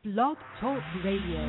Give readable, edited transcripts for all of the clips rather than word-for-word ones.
Blog Talk Radio.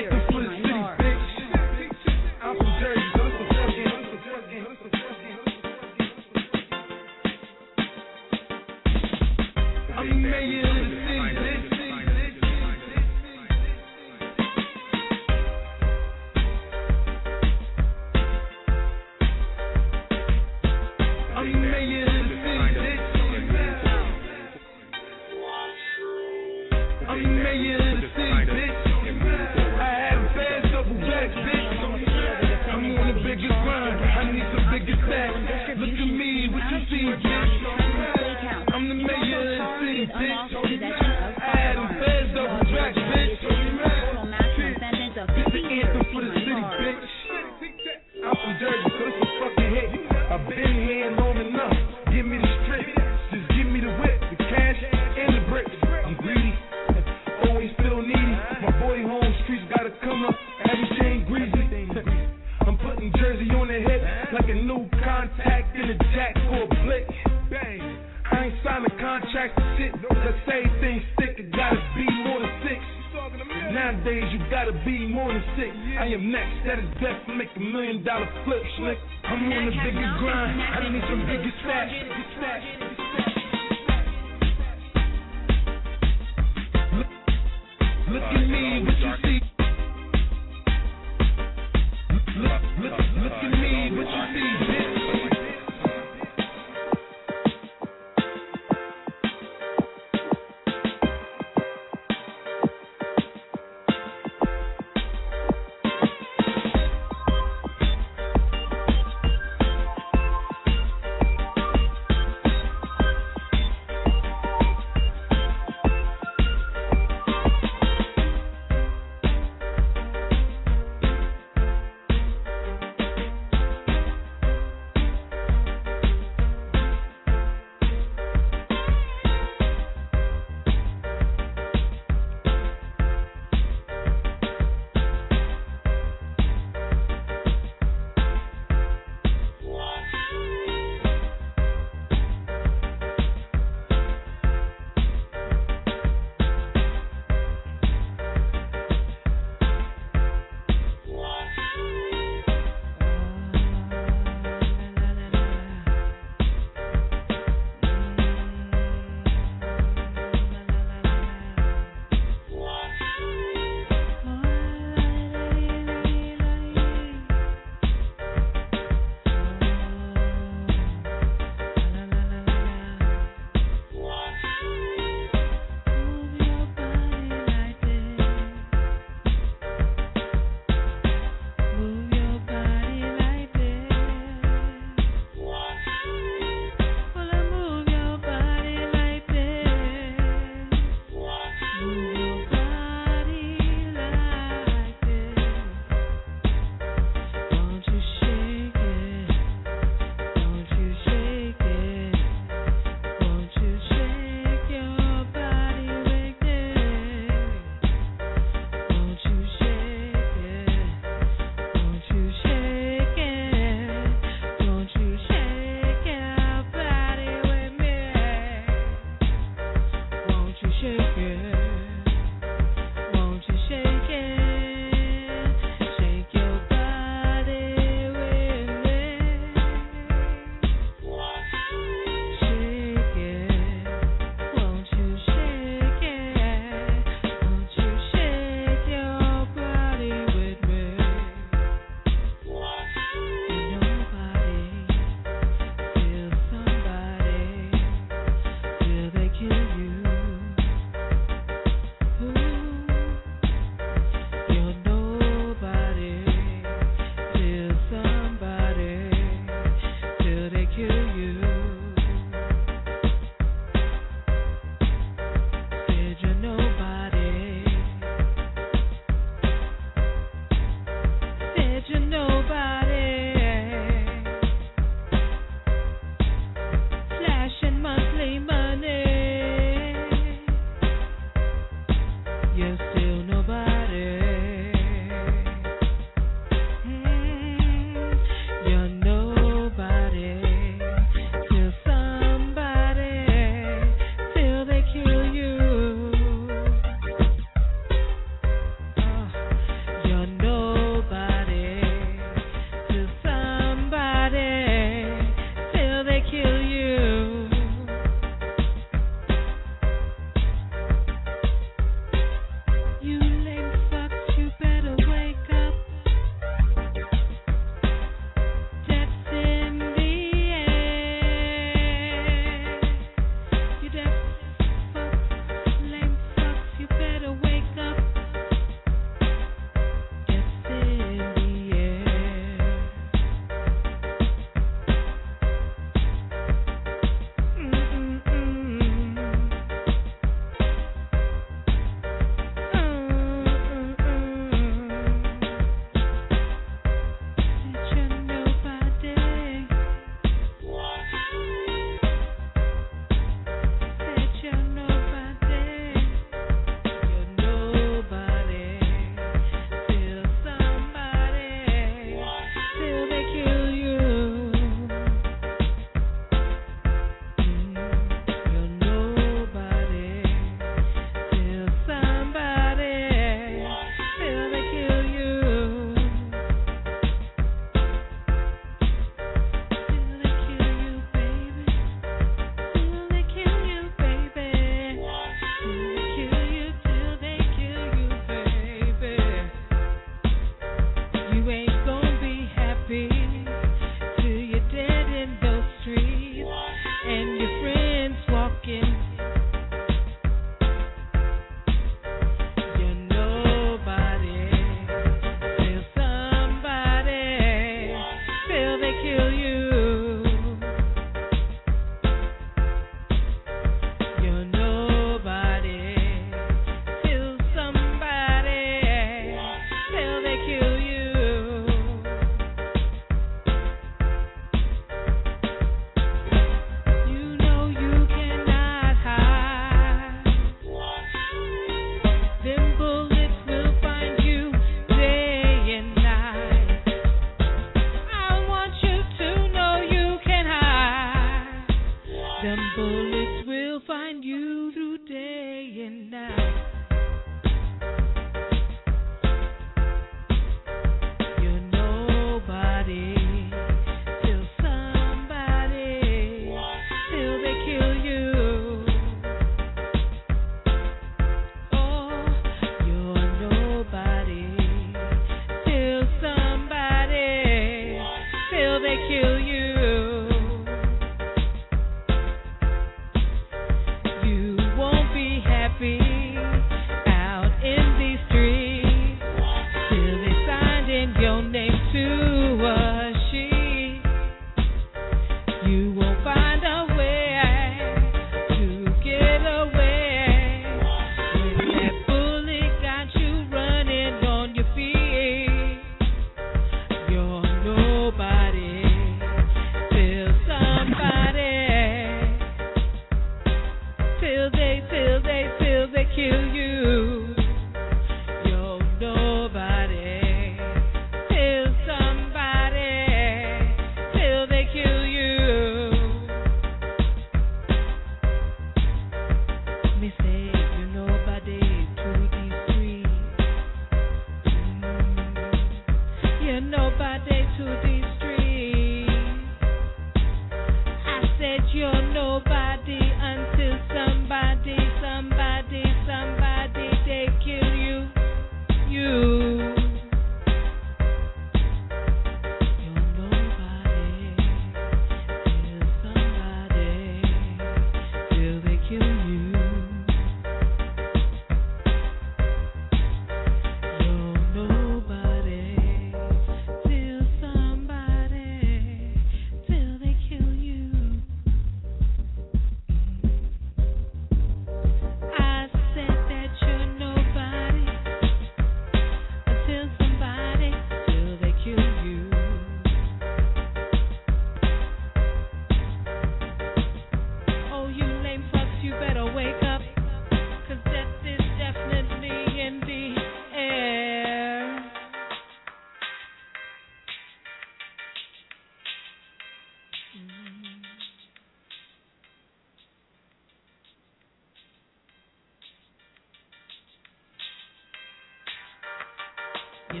You're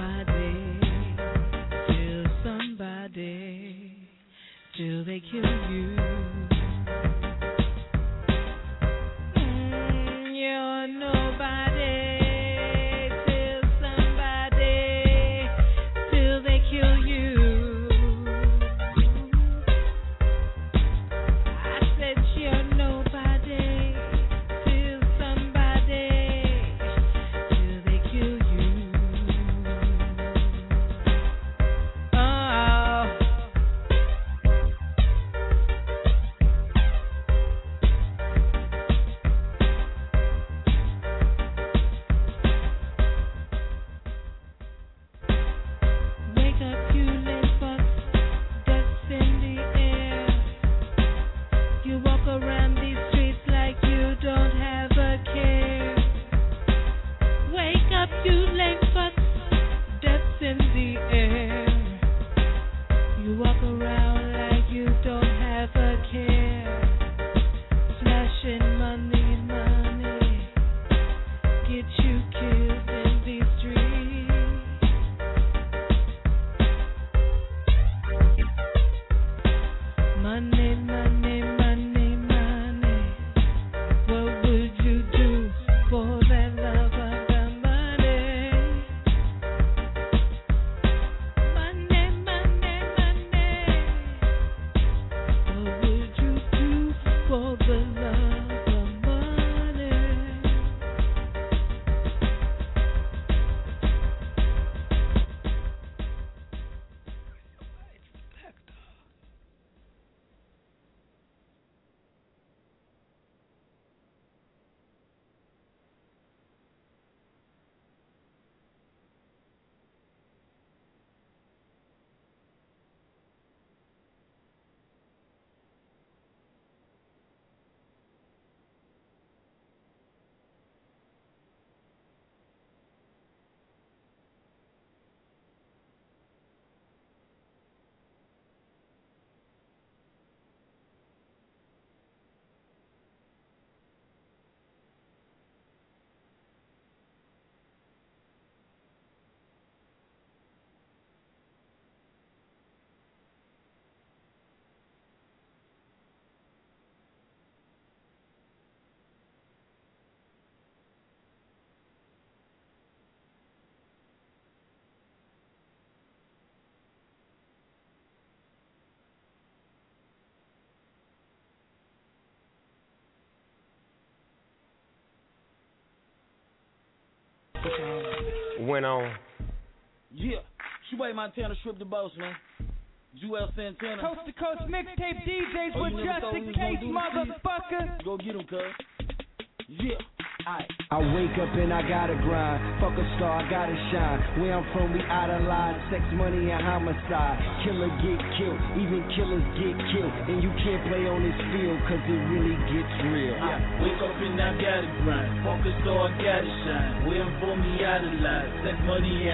nobody till somebody, till they kill you. You're nobody till somebody, till they kill you. I said you're nobody till somebody, till they kill you. Oh. Went on. Yeah, Shoeway Montana, Strip the Boss, man. Jewel Santana. Coast to coast mixtape DJs with just in case, motherfucker. Go get 'em, cuz. Yeah. I wake up and I gotta grind. Fuck a star, I gotta shine. Where I'm from, we idolize sex, money, and homicide. Killer get killed, even killers get killed. And you can't play on this field, cause it really gets real. I wake up and I gotta grind. Fuck a star, I gotta shine. Where I'm from, we idolize sex, money, and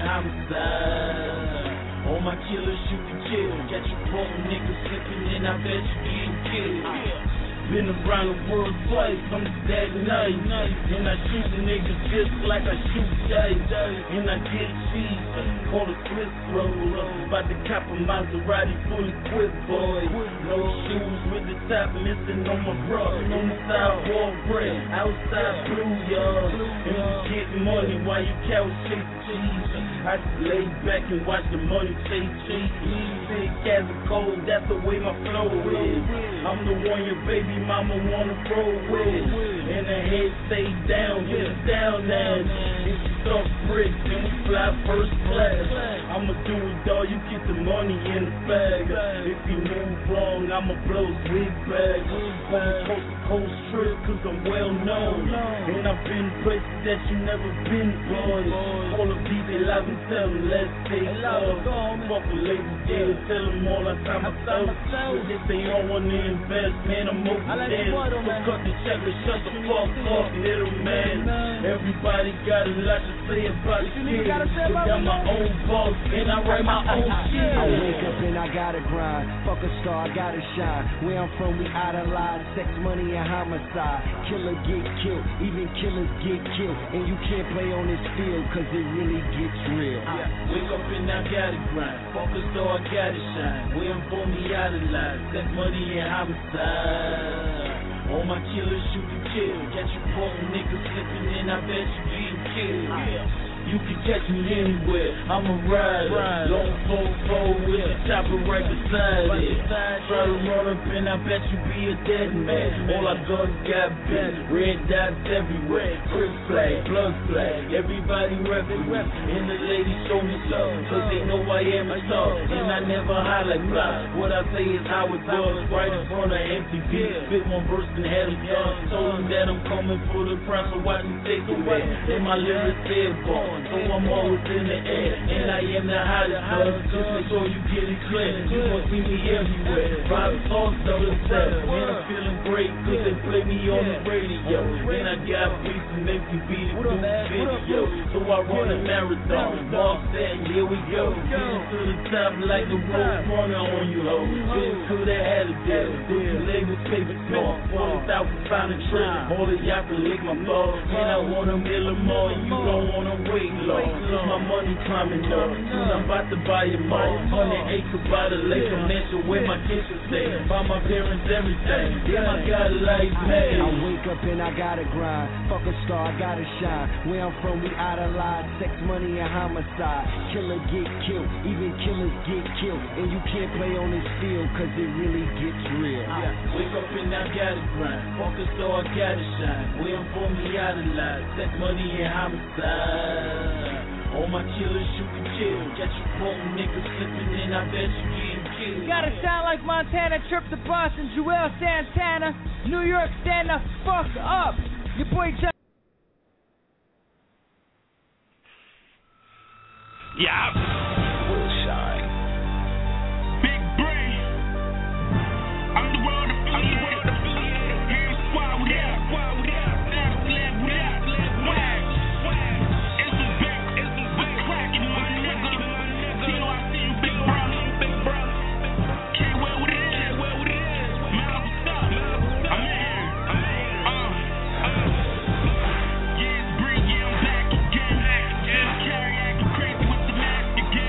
homicide. All my killers shoot and kill. Got you broke niggas slipping and I bet you getting killed. Been around the world twice, I'm that nice. And I shoot niggas just like I shoot dice. And I get cheese, call it Swiss roll. About to cop a Maserati fully equipped, boy. No shoes with the top missing on my bra. Inside wall bread, outside blue, y'all. And we getting money while you couch chase cheese. I just lay back and watch the money chase cheese. Big as a cold, that's the way my flow is. I'm the one your baby mama wanna roll with. And the head stay down, get it down now. If you stuff bricks, then we fly first class. I'ma do it all, you get the money in the bag. If you move wrong, I'ma blow big bags. On the coast to coast trip, cause I'm well known. And I've been places that you never been, boys. All of these they live and tell them, let's take off. Fuck with labels, yeah, tell them all I time myself. If they don't wanna invest, man, I'm over there. So cut the check and shut the fuck up, little man. Everybody got a lot to say about the kid. I got my own boss and I write my own shit. I wake up and I gotta grind. Fuck a star, I gotta shine. Where I'm from, we idolize sex, money, and homicide. Killer get killed, even killers get killed. And you can't play on this field, cause it really gets real. Wake up and I gotta grind. Fuck a star, I gotta shine. Where I'm from, we idolize sex, money, and homicide. All my killers shoot and kill. Got you broke niggas slipping and I bet you getting killed. You can catch me anywhere, I'm a rider. Long 4-4 with a chopper right beside it. Try to run up and I bet you be a dead man. All I guns got bent, red dots everywhere. Crip flag, blood flag, everybody reppin' me. And the ladies show me love, cause they know I am a star. And I never highlight block, what I say is how it was. Right in front of MTV, spit one verse and had them done. Told them that I'm coming for the crown, so watch me take it back. And my lyrics said born. So I'm always in the air, and I am the hottest buzz. Just make sure you get it clear. You gon' see me everywhere. Private thoughts, double step. And I'm feeling great, cause they play me on the radio. And I got beats and make me beat it through the video. So I run a marathon. Mark that, and here we go. Getting to the top like the road runner on you, ho. Getting to the head of that. Do you label paper small? 40,000 pound a trip. All of y'all can lick my balls. And I want a million more, and you don't wanna wait long. My money climbing up, soon I'm about to buy a mall. 100 acres by the lake, a mansion where my kids should stay. Buy my parents everything, damn I got a life, man. I wake up and I gotta grind. Fuck a star, I gotta shine. Where I'm from, we idolize sex, money, and homicide. Killer get killed, even killers get killed. And you can't play on this field, cause it really gets real. Wake up and I gotta grind. Fuck a star, I gotta shine. Where I'm from, we idolize sex, money, and homicide. All my killers shoot and kill. Got you broke niggas slipping and I bet you getting killed. Gotta sound like Montana, Trip the Boss, and Jewel Santana. New York, stand the fuck up. Your boy John. Yeah. Will shine. Big brain. I'm the world affiliated. Here's why we out. Yeah, I'm back again. Just carry acting crazy with the mask again.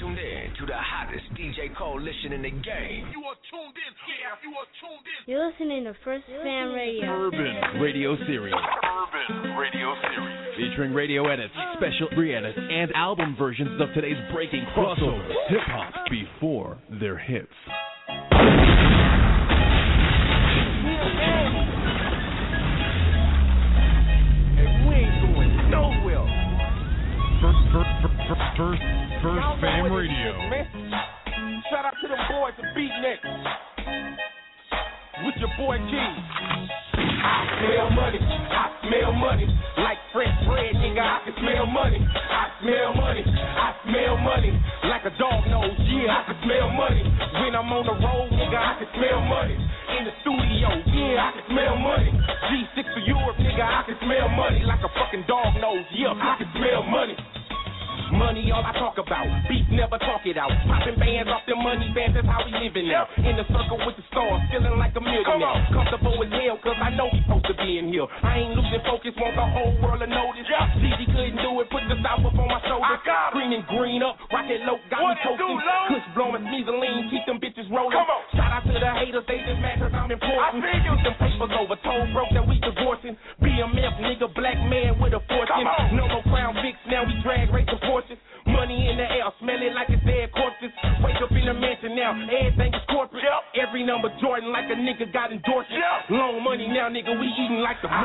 tuned in to the hottest DJ coalition in the game. You are tuned in. Yeah, you are tuned in. You're listening to First Fam Radio. Urban Radio Series. Urban Radio Series. Featuring radio edits, special re-edits, and album versions of today's breaking crossover hip-hop before their hits. And we ain't going nowhere. First Fam Radio. Shout out to the boys at Beatnik. With your boy King. I smell money, I smell money. Like fresh bread, nigga, I can smell money. I smell money, I smell money. Like a dog nose, yeah, I can smell money. When I'm on the road, nigga, I can smell money. In the studio, yeah, I can smell money. G6 for Europe, nigga, I can smell money. Like a fucking dog nose, yeah, I can smell money. Money, all I talk about. Beef, never talk it out. Popping bands off them money bands, that's how we living now. In the circle with the stars, feeling like a millionaire. Comfortable as hell, cause I know we supposed to be in here. I ain't losing focus, want the whole world to notice. CG couldn't do it, put the south up on my shoulders. Green and green up, rocket low, got me toasting. Kush blowing, sneezing, keep them bitches rolling. Shout out to the haters, they just mad cause I'm important. Get them papers over, told broke that we divorcing. BMF, nigga, black man with a fortune. No more crown fix, now we drag race the fortune. Money in the air, smelling like it's dead corpses. Wake up in the mansion now, everything is corporate. Every number Jordan like a nigga got endorsement. Long money now, nigga, we eating like the moon.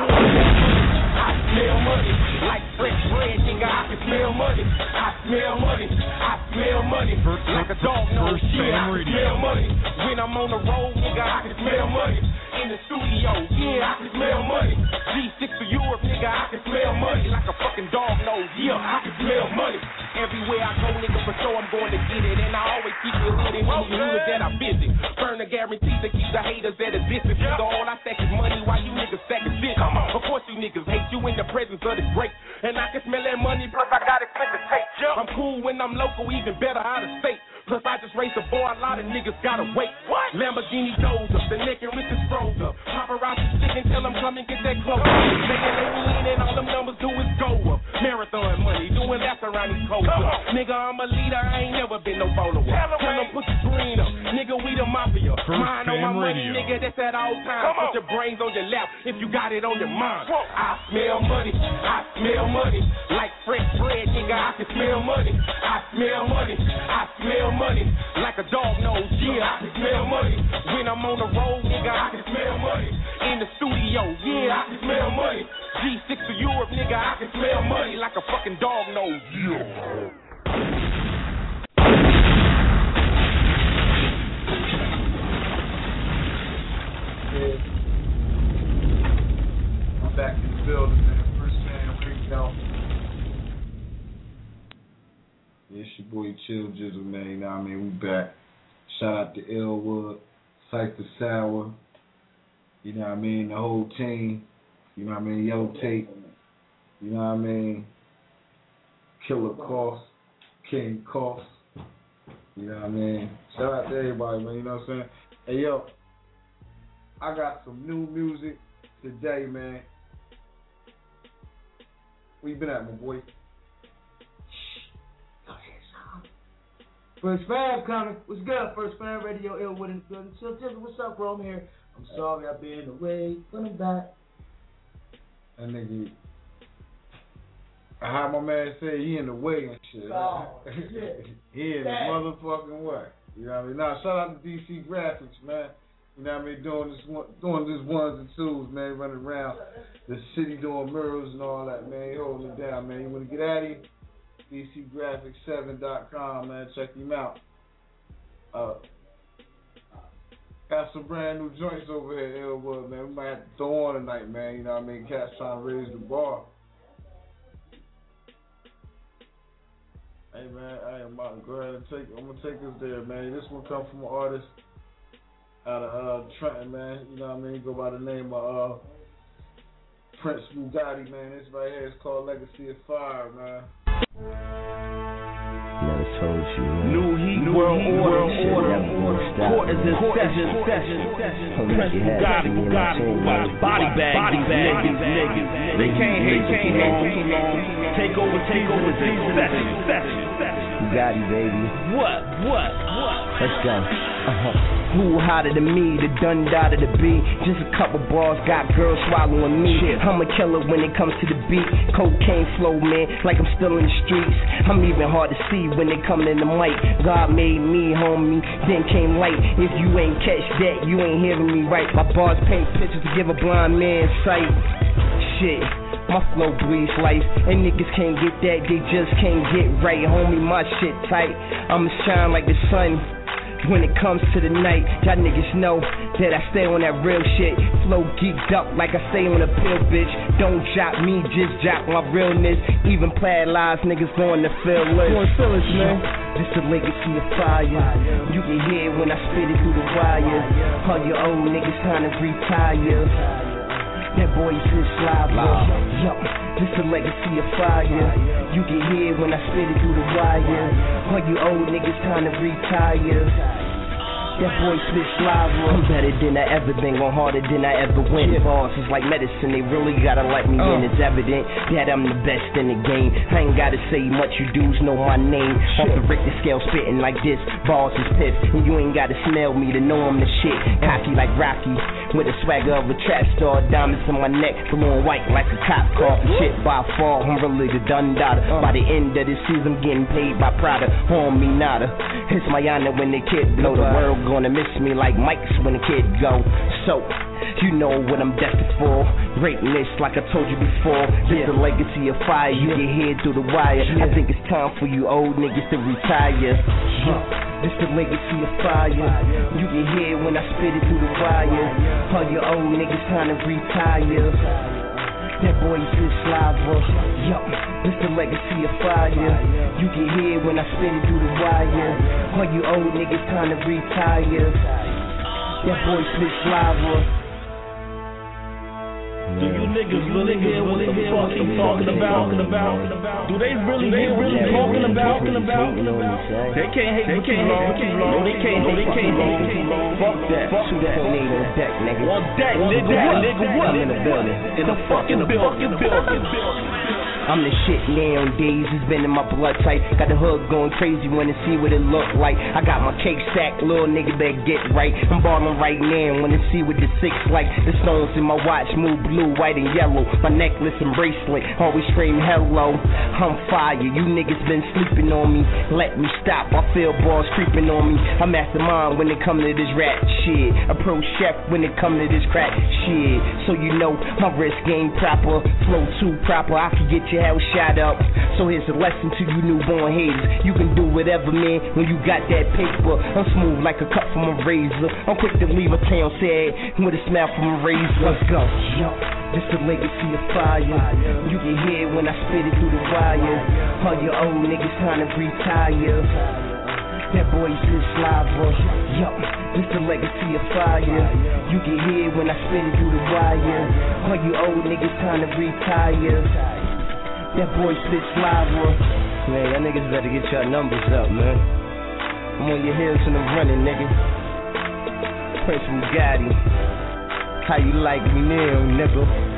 I smell money, like fresh bread, nigga, I can smell money. I smell money, I smell money. Like a dog nose, yeah, I can smell money. When I'm on the road, nigga, I can smell money. In the studio, yeah, I can smell money. G6 for Europe, nigga, I can smell money. Like a fucking dog nose, yeah, I can smell money. Everywhere I go, nigga, for sure I'm going to get it. And I always keep it hood in the hood that I visit. Burn the guarantees to keep the haters at a distance. So all I stack is money while you niggas stacking shit. Of course you niggas hate you in the presence of the great. And I can smell that money, plus I got expensive tape. I'm cool when I'm local, even better out of state. Plus I just raised the bar, a lot of niggas gotta wait. What? Lamborghini goes up, the neck and wrist is froze up. Paparazzi sticking till I'm coming, get that close. They can let me in and all them numbers do is go up. Marathon money, doing laps around these coasts. Nigga, I'm a leader, I ain't never been no follower. Tell them put your green up, nigga, we the mafia. Mine on my money, nigga, that's at all times. Put your brains on your lap if you got it on your mind. I smell money, I smell money. Like fresh bread, nigga, I can smell money. I smell money, I smell money. Like a dog nose, yeah, I can smell money. When I'm on the road, nigga, I can smell money. In the studio, yeah, I can smell money. G6 for Europe, nigga, I can smell money. Like a fucking dog nose, yeah. I'm back in the building, man. First Fam Radio. Yeah, it's your boy Chill Jizzle, man. You know what I mean? We back. Shout out to Elwood, Cypher Sour, you know what I mean? The whole team, you know what I mean? Yo Tape, you know what I mean? Killer Cost, King Cost, you know what I mean? Shout out to everybody, man. You know what I'm saying? Hey, yo, I got some new music today, man. Where you been at, my boy? First Fam coming. What's good? First Fam Radio, Elwood in the building. So, what's up, bro? I'm here. I'm sorry I've been away, but I'm back. That nigga, I heard my man say he in the way and shit. Oh, shit. He in the motherfucking way. You know what I mean? Now, shout out to DC Graphics, man. You know what I mean? Doing this ones and twos, man. Running around the city doing murals and all that, man. He holding it down, man. You want to get at him? DCGraphics7.com, man. Check him out. Got some brand new joints over here at Elwood, man. We might have to throw on tonight, man. You know what I mean? Cats trying to raise the bar. Hey, man, I'm about to go ahead and I'm going to take us there, man. This one come from an artist out of Trenton, man. You know what I mean? Go by the name of Prince Bugatti, man. This right here is called Legacy of Fire, man. Never told you. New Heat, World Order. Court is in session. Body bag, these niggas. They can't hate too long. Take over is in session. Bugatti, baby. What? Let's go. Who hotter than me? The done dot of the beat. Just a couple bars, got girls swallowing me. I'm a killer when it comes to the beat. Cocaine flow, man, like I'm still in the streets. I'm even hard to see when they come in the mic. God made me, homie, then came light. If you ain't catch that, you ain't hearing me right. My bars paint pictures to give a blind man sight. Shit. My flow breathes life, and niggas can't get that, they just can't get right. Homie, my shit tight, I'ma shine like the sun when it comes to the night. Y'all niggas know that I stay on that real shit. Flow geeked up like I stay on a pill, bitch. Don't drop me, just drop my realness. Even plaid lives, niggas going to feel it. Man. This a legacy of fire. You can hear when I spit it through the wire. All your old niggas trying to retire. That boy is lava. Yo, this a legacy of fire. You can hear when I spit it through the wire. All you old niggas trying to retire. That boy spits lava. I'm better than I ever been, going harder than I ever went. Bars is like medicine, they really gotta let me in. It's evident that I'm the best in the game. I ain't gotta say much, you dudes know my name. Off the Richter scale, spitting like this. Bars is piff, and you ain't gotta smell me to know I'm the shit. Cocky like Rocky, with the swagger of a trap star. Diamonds in my neck, blowing white like a cop car. Shit by far, I'm really the done daughter. By the end of the season, I'm getting paid by Prada. On me nada. It's my honor when the kid blow. The world gonna miss me like mics when the kid go. So, you know what I'm destined for. Greatness like I told you before. This the legacy of fire, you can hear through the wire. I think it's time for you old niggas to retire. This the legacy of fire. You can hear when I spit it through the wire. All your old niggas trying to retire. That boy is lava. Yo, this the legacy of fire. You can hear when I spit it through the wire. All you old niggas trying to retire. That boy spits lava. Do you niggas really hear what the fuck he talking about? Do they really hear what he talking about? They can't hate for too long. No, they can't hate for too long. Fuck that. Fuck that. On deck, nigga. On deck, nigga. What? I'm in the building. In the fucking building. I'm the shit nowadays, it's been in my blood type. Got the hood going crazy when to see what it look like. I got my cake stacked, little nigga better get right. I'm ballin' right now, wanna see what the six like. The stones in my watch move blue, white and yellow. My necklace and bracelet always scream hello. I'm fire, you niggas been sleeping on me. Let me stop, I feel balls creeping on me. I'm mastermind when it come to this rap shit. A pro chef when it come to this crack shit. So you know my wrist game proper, flow too proper. I can get your hell shot up. So here's a lesson to you newborn haters. You can do whatever, man, when you got that paper. I'm smooth like a cut from a razor. I'm quick to leave a town sad with a smell from a razor. Let's go. Yo, this the legacy of fire. You can hear when I spit it through the wire. All your old niggas trying to retire. That boy is lava. Yo, this the legacy of fire. You can hear when I spit it through the wire. All you old niggas trying to retire. That boy spits lava. Man, y'all niggas better get your numbers up, man. I'm on your heels and I'm running, nigga. Prince Bugatti. How you like me now, nigga?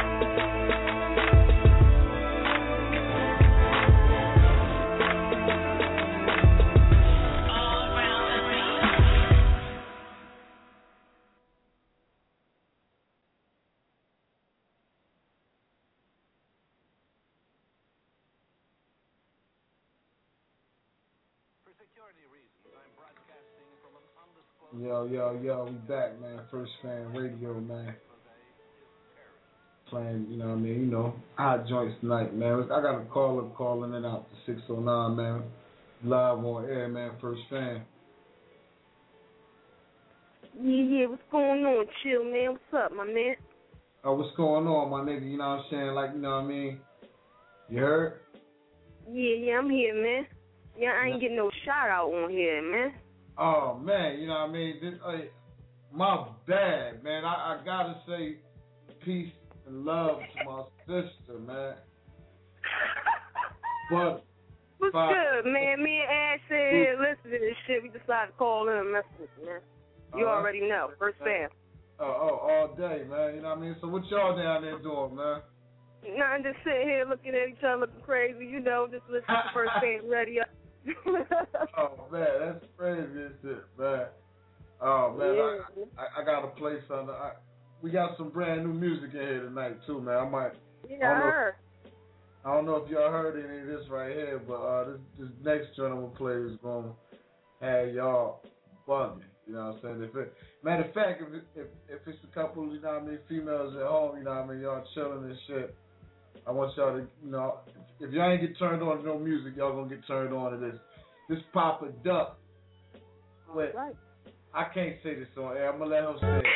Yo, we back, man. First Fan Radio, man. Playing, you know what I mean, hot joints tonight, man. I got a caller calling it out to 609, man. Live on air, man. First Fan. Yeah, what's going on? Chill, man. What's up, my man? Oh, what's going on, my nigga? You know what I'm saying? Like, you know what I mean? You heard? Yeah, I'm here, man. Yeah, I ain't getting no shout out on here, man. Oh, man, you know what I mean? This, my bad, man. I gotta say peace and love to my sister, man. But what's good, man? Me and Ash said here, listen to this shit. We decided to call in and mess with you, man. You already know. First fam. All day, man. You know what I mean? So what y'all down there doing, man? Nothing, just sitting here looking at each other looking crazy, you know, just listening to First Fam Radio. Oh, man, that's crazy as shit, man. Oh, man, yeah. I got to play something. We got some brand new music in here tonight, too, man. I heard. I don't know if y'all heard any of this right here, but this next joint I'm going to play is going to have y'all bugging. You know what I'm saying? Matter of fact, if it's a couple, you know what I mean, females at home, you know what I mean, y'all chilling and shit, I want y'all to, you know, if y'all ain't get turned on to no music, y'all gonna get turned on to this. This Papa Duck. Wait, right. I can't say this on air. I'm gonna let him say it.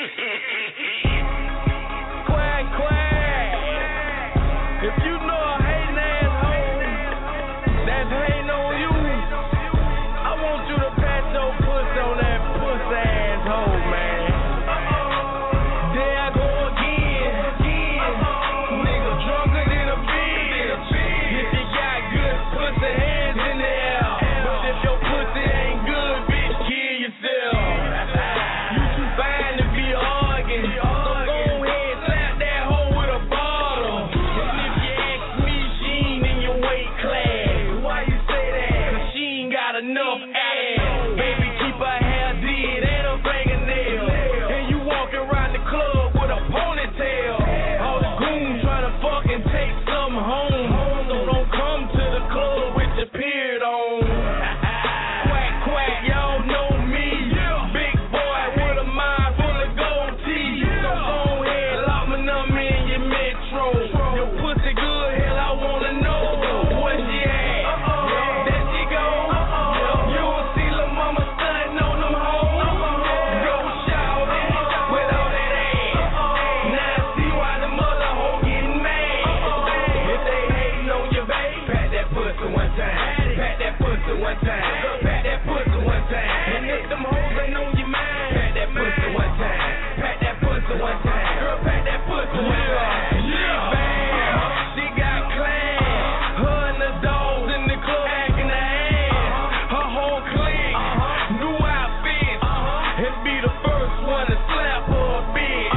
Quack, quack. If you know a hating asshole that's hating on you, I want you to pat your pussy on that pussy asshole, man. There I go again. Nigga drunker than a bitch. If you got good pussy, hands in the air. But if your pussy ain't good, bitch, kill yourself. You too fine to be arguing. So go ahead, slap that hoe with a bottle. And if you ask me, she ain't in your weight class. Why you say that? 'Cause she ain't got enough ass. Baby, keep her hair did and her fingernails. And you walking around the club with a ponytail. All the goons trying to fucking take something home. So don't come to the club with your beard on. Quack, quack, y'all know me. Big boy with a mind full of gold teeth. So go ahead, lock my number in your metro. Your pussy good, hell, I wanna know where she at. There she go. You will see lil' mama stunting on them hoes. Go shout it with all that ass. Now I see why the mother hoe getting mad. If they hating on your baby, pat that pussy one time. Pat that pussy one time. Pat that pussy one time. And if them hoes ain't on your mind, pat that pussy one time. Pat that pussy one time. Girl, pat that pussy one time. Bam, she got class. Her and the dogs in the club acting the ass. Her whole clique, new outfits. And be the first one to slap her a bitch.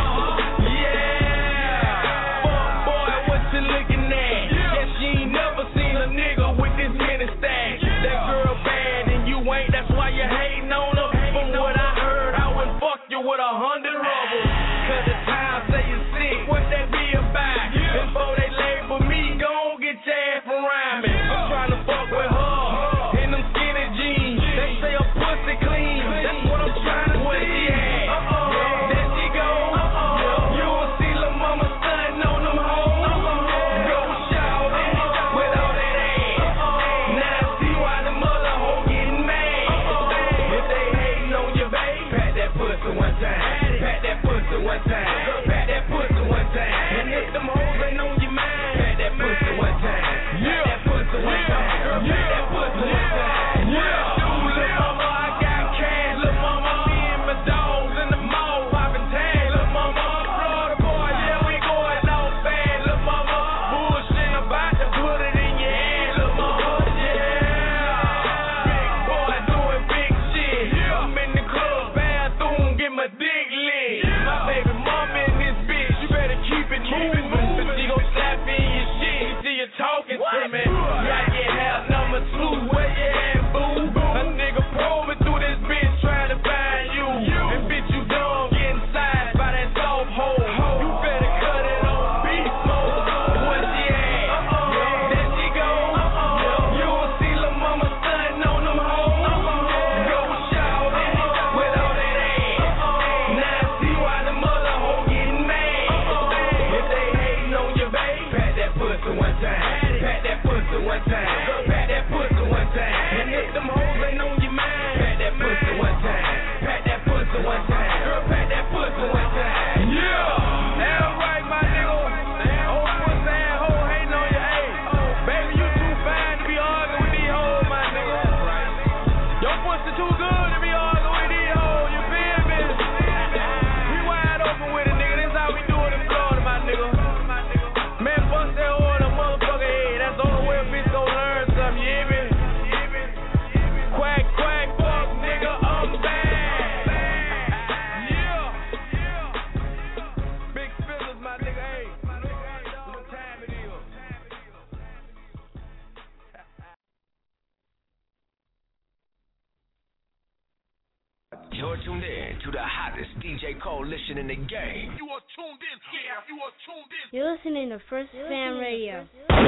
Yeah, fuck boy, what you looking at? Yeah, she ain't never seen a nigga with this many stacks. That girl bad and you ain't, that's why you hating on her. From what I heard, I would fuck you with 100 rubbers. 'Cause the time say you sick, what that be about? Before they label me, gon' get your ass around me. I'm trying to fuck with her in them skinny jeans. They say her pussy clean, that's what I'm trying to see. There she go. You will see lil' mama stunting on them hoes. Go shout it with all that ass. Now I see why the mother hoe getting mad. If they hating on your baby, pat that pussy one time. Pat that pussy one time. Pat that pussy one time. And if them hoes ain't on your mind, pat that pussy one time. Pat that pussy one time. Pat that pussy one time. Lil' mama, I got cash. Lil' mama, me and my dogs in the mall popping tags. Lil' mama, Florida boy, yeah, we going out bad. Lil' mama, bullshit about to put it in your hand. Lil' mama, yeah. Big boy doing big shit. I'm in the club bathroom, get my dick lit. My baby mama in this bitch, you better keep it moving. Cause she gon' slap in your shit till you talking to me. Yeah, I get half number 2. are tuned in to the hottest DJ coalition in the game. You are tuned in. Yeah, you are tuned in. You're listening to First Fam Radio.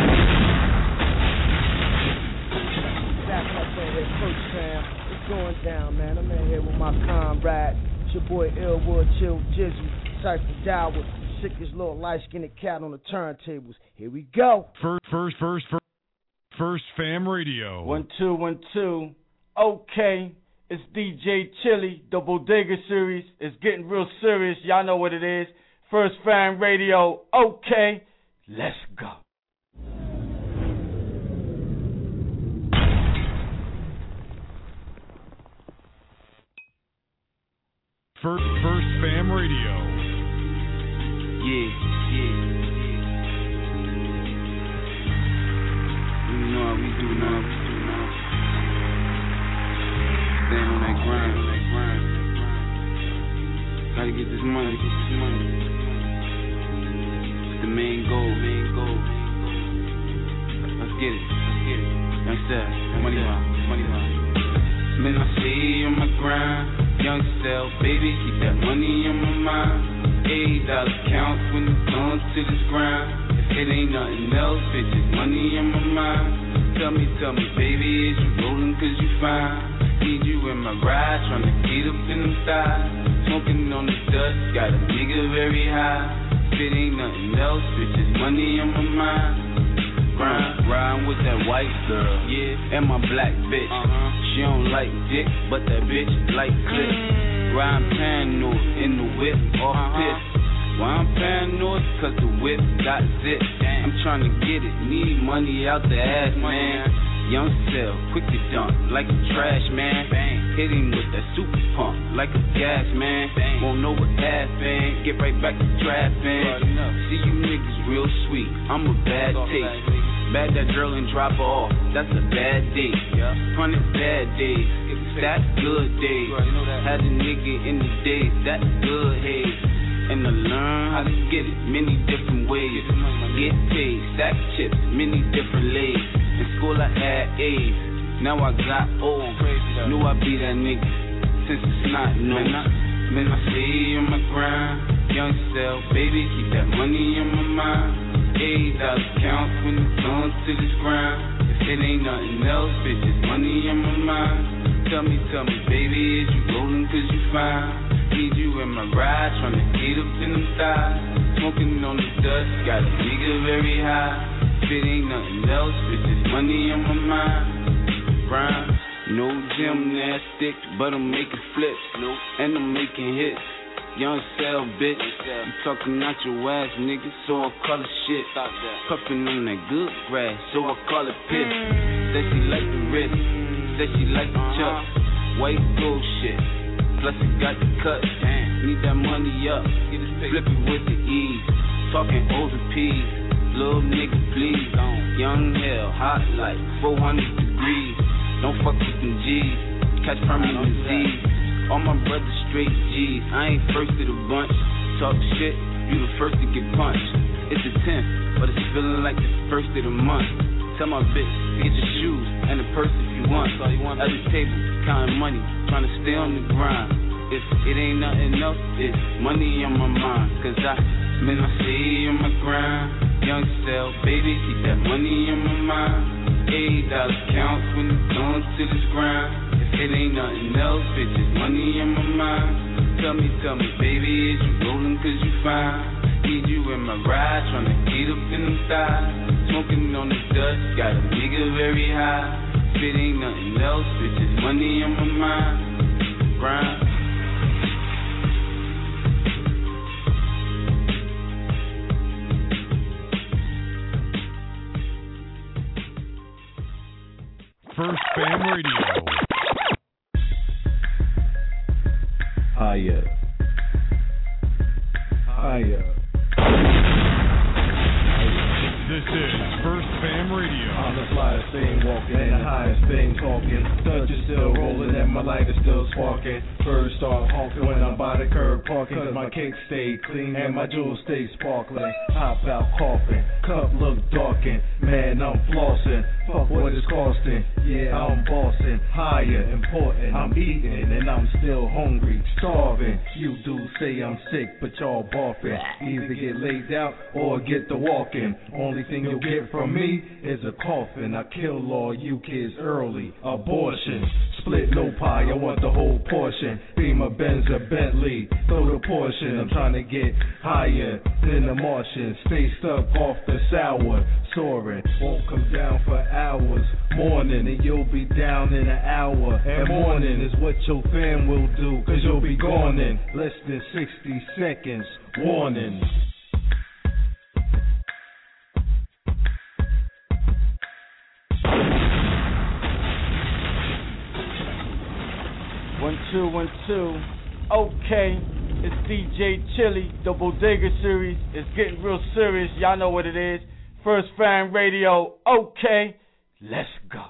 Back up in here, First Fam. What's going down, man? I'm in here with my comrade. It's your boy Elwood, Chill Jizzle, Cypher Dowd, sickest little light-skinned cat on the turntables. Here we go. First Fam Radio. 1 2 1 2. Okay, it's DJ Chili, the Bodega series. It's getting real serious. Y'all know what it is. First Fam Radio. Okay, let's go. First Fam Radio. Yeah. You know how we do now. Staying on that grind. Gotta get this money. It's the main goal. Let's get it. Young Seth, money line. Man, I stay on my grind. Young Seth, baby, keep that money on my mind. $8 counts when it's on to this grind. If it ain't nothing else, bitches, money on my mind. Tell me, baby, is you rolling cause you fine? Need you in my ride, tryna get up in them thighs. Smoking on the dust, got a nigga very high. If it ain't nothing else, bitches, money on my mind. Riding with that white girl, yeah, and my black bitch. She don't like dick, but that bitch like clip. Riding paranoid in the whip, off piss. Why I'm paranoid? Cause the whip got zip. I'm trying to get it, need money out the ass, man. Young Cell, quick to dump, like a trash man. Hit him with that super pump, like a gas man. Won't know what happened, get right back to trapping. See you niggas real sweet, I'm a bad taste. Bad that girl and drop her off, that's a bad day. 100 bad days, that's good days. Had a nigga in the days, that's good haze. And I learn how to get it many different ways. Get paid, stack chips, many different lays. In school I had A's, now I got O's. Knew I'd be that nigga since it's not known. Man, I stay on my grind. Young Cell, baby, keep that money on my mind. $8 counts when it's on to this grind. If it ain't nothing else, bitches, money on my mind. Tell me, baby, is you rolling cause you fine? Need you in my ride, tryna get up in them thighs. Smoking on the dust, got a nigga very high. If it ain't nothing else, bitches, money on my mind. Grind, no gymnastics, but I'm making flips. And I'm making hits. Young Cell, bitch. I'm talking out your ass, nigga, so I call it shit. Puffin' on that good grass, so I call it piss. Said she like the wrist, said she like the chuck. White gold shit, plus it got the cut. Need that money up, flip it with the ease. Talking O's and P's, little nigga please. Young hell, hot like 400 degrees. Don't fuck with them G's, catch permanent disease. All my brothers straight G's, I ain't first of the bunch. Talk shit, you the first to get punched. It's the 10th, but it's feeling like the first of the month. Tell my bitch to get your shoes and a purse if you want. At the table, counting money, trying to stay on the grind. If it ain't nothing else, it's money on my mind. Cause I stay on my grind. Young Cell, baby, keep that money on my mind. $8 counts when it's on to this grind. It ain't nothing else, bitches, money in my mind. Tell me, baby, is you rolling cause you fine? Need you in my ride, tryna get up in them thighs. Smoking on the dust, got a nigga very high. If it ain't nothing else, bitches, money in my mind. Grind. First Fam Radio. Hiya. This is First Fam Radio. On the fly hottest thing walking and the highest thing talking. Dutch is still rolling and my light is still sparking. Birds start honking when I'm by the curb parking, cause my cake stay clean and my jewels stay sparkling. Hop out coughing, cup look darkened. Man, I'm flossing, fuck what it's costing. Yeah, I'm bossing, higher, important. I'm eating and I'm still hungry, starving. You dudes say I'm sick, but y'all barfing. Either get laid out or get the walking. Only thing you'll get from me is a coffin. I kill all you kids early. Abortion, split no pie, I want the whole portion. Beamer, Benz, or Bentley, throw the portion. I'm trying to get higher than the Martian. Stay stuck off the sour, soaring. Won't come down for hours. Morning and you'll be down in an hour. And morning is what your fam will do, cause you'll be gone in less than 60 seconds. Warning. One, two. Okay, it's DJ Chili, the Bodega Series. It's getting real serious. Y'all know what it is. First Fan Radio. Okay, let's go.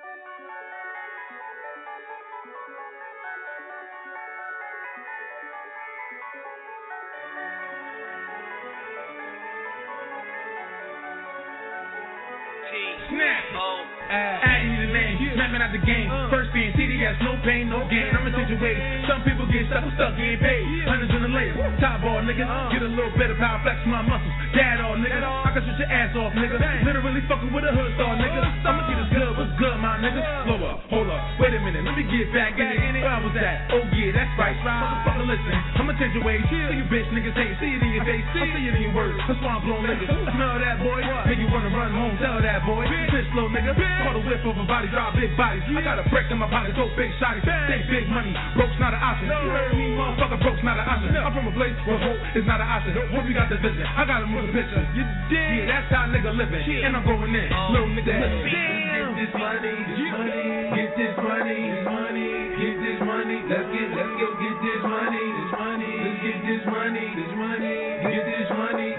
Snapping out the game. First being TDS, no pain, no gain. I'ma teach you ways. Some people get stuck, you ain't paid. Hundreds in the layers. Top ball, nigga. Get a little better power, flex my muscles. Dad all, nigga. I can switch your ass off, nigga. Literally fucking with a hood star, nigga. I'ma get as good, what's good, my nigga? Slow up, hold up, wait a minute. Let me get back in it. Where was that? Oh yeah, that's right. Motherfucker, listen. I'ma change your ways. See you bitch niggas hate. See it in your face. I see it in your words. That's why I'm blowing niggas. Smell that, boy? Make you wanna run home. Tell that, boy. Bitch slow, nigga. Call the whip over body, drop big bodies. I got a break in my pocket, go big shotties. Take big money, broke's not an option. You heard me, motherfucker, broke's not an option. I'm from a place where hope is not an option. Hope you got the vision. I gotta move the picture. You did? Yeah, that's how nigga living. And I'm going in. Little nigga living. Get this money, get this money, get this money. Let's go get this money, Let's get this money, get this money,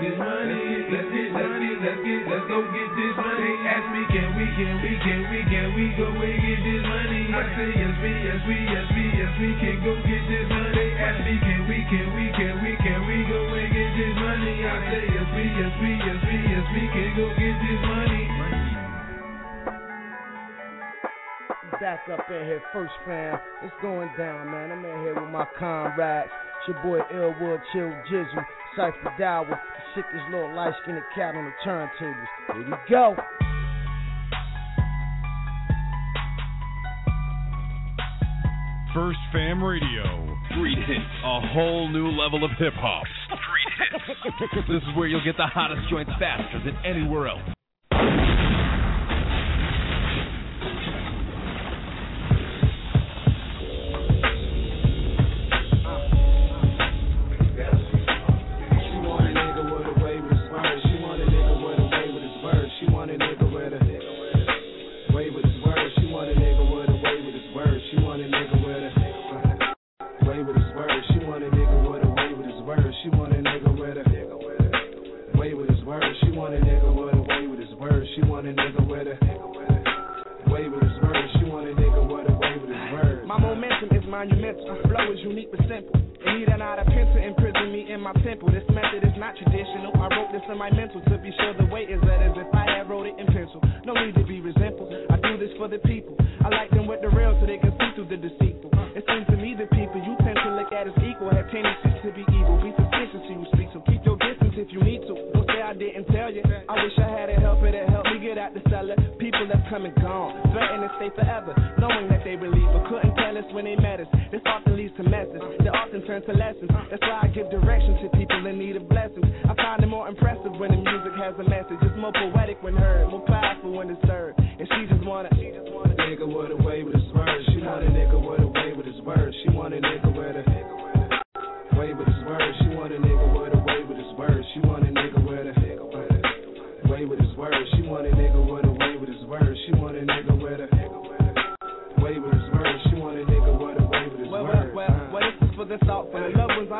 let's go get this money. Ask me, can we go and get this money? I say yes, we can go get this money. Ask me, can we go and get this money? I say yes, we can go get this money. Back up in here, First Fam. It's going down, man. I'm in here with my comrades. It's your boy Elwood, Chill Jizzle, Cypher Dower, the sickest little light-skinned cat on the turntables. Here we go. First Fam Radio. Street hits, a whole new level of hip hop. Street hits. This is where you'll get the hottest joints faster than anywhere else.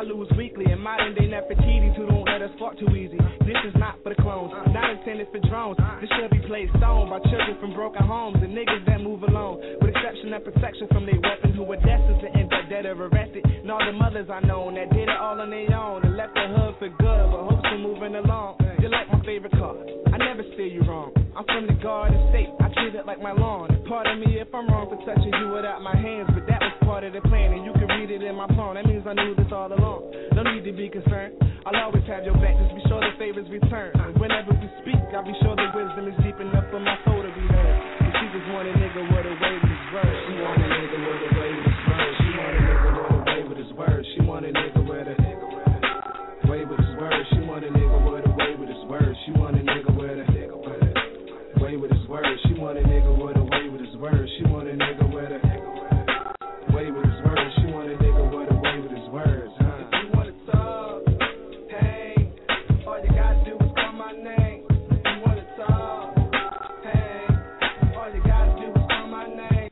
lose weekly. And modern day Nefertiti's who don't let us fuck too easy. This is not for the clones, not intended for drones. This should be played stone by children from broken homes and niggas that move alone. With exception and protection from their weapon who were destined to end up dead or arrested. And all the mothers I known that did it all on their own and left the hood for good, but hopes for moving along. You're like my favorite car, I never steer you wrong. I'm from the Garden State, I treat it like my lawn. Pardon me if I'm wrong for touching you without my hands, but that was part of the plan, and you can read it in my palm. That means I knew this all along. No need to be concerned, I'll always have your back. Just be sure the favors return. And whenever we speak, I'll be sure the wisdom is deep enough for my soul to be heard. And she just want a nigga with a way with his words. She want a nigga with a way with his words. She want a nigga with a way with his words. She want a nigga with a way with his words. She want a nigga with a way with his words. She want a nigga with a way with his words. She want a nigga with a way with his words. She want a nigga with a way with his words. She want a nigga with a way with his words. If you wanna talk, hey, all you gotta do is call my name. If you wanna talk, hey, all you gotta do is call my name.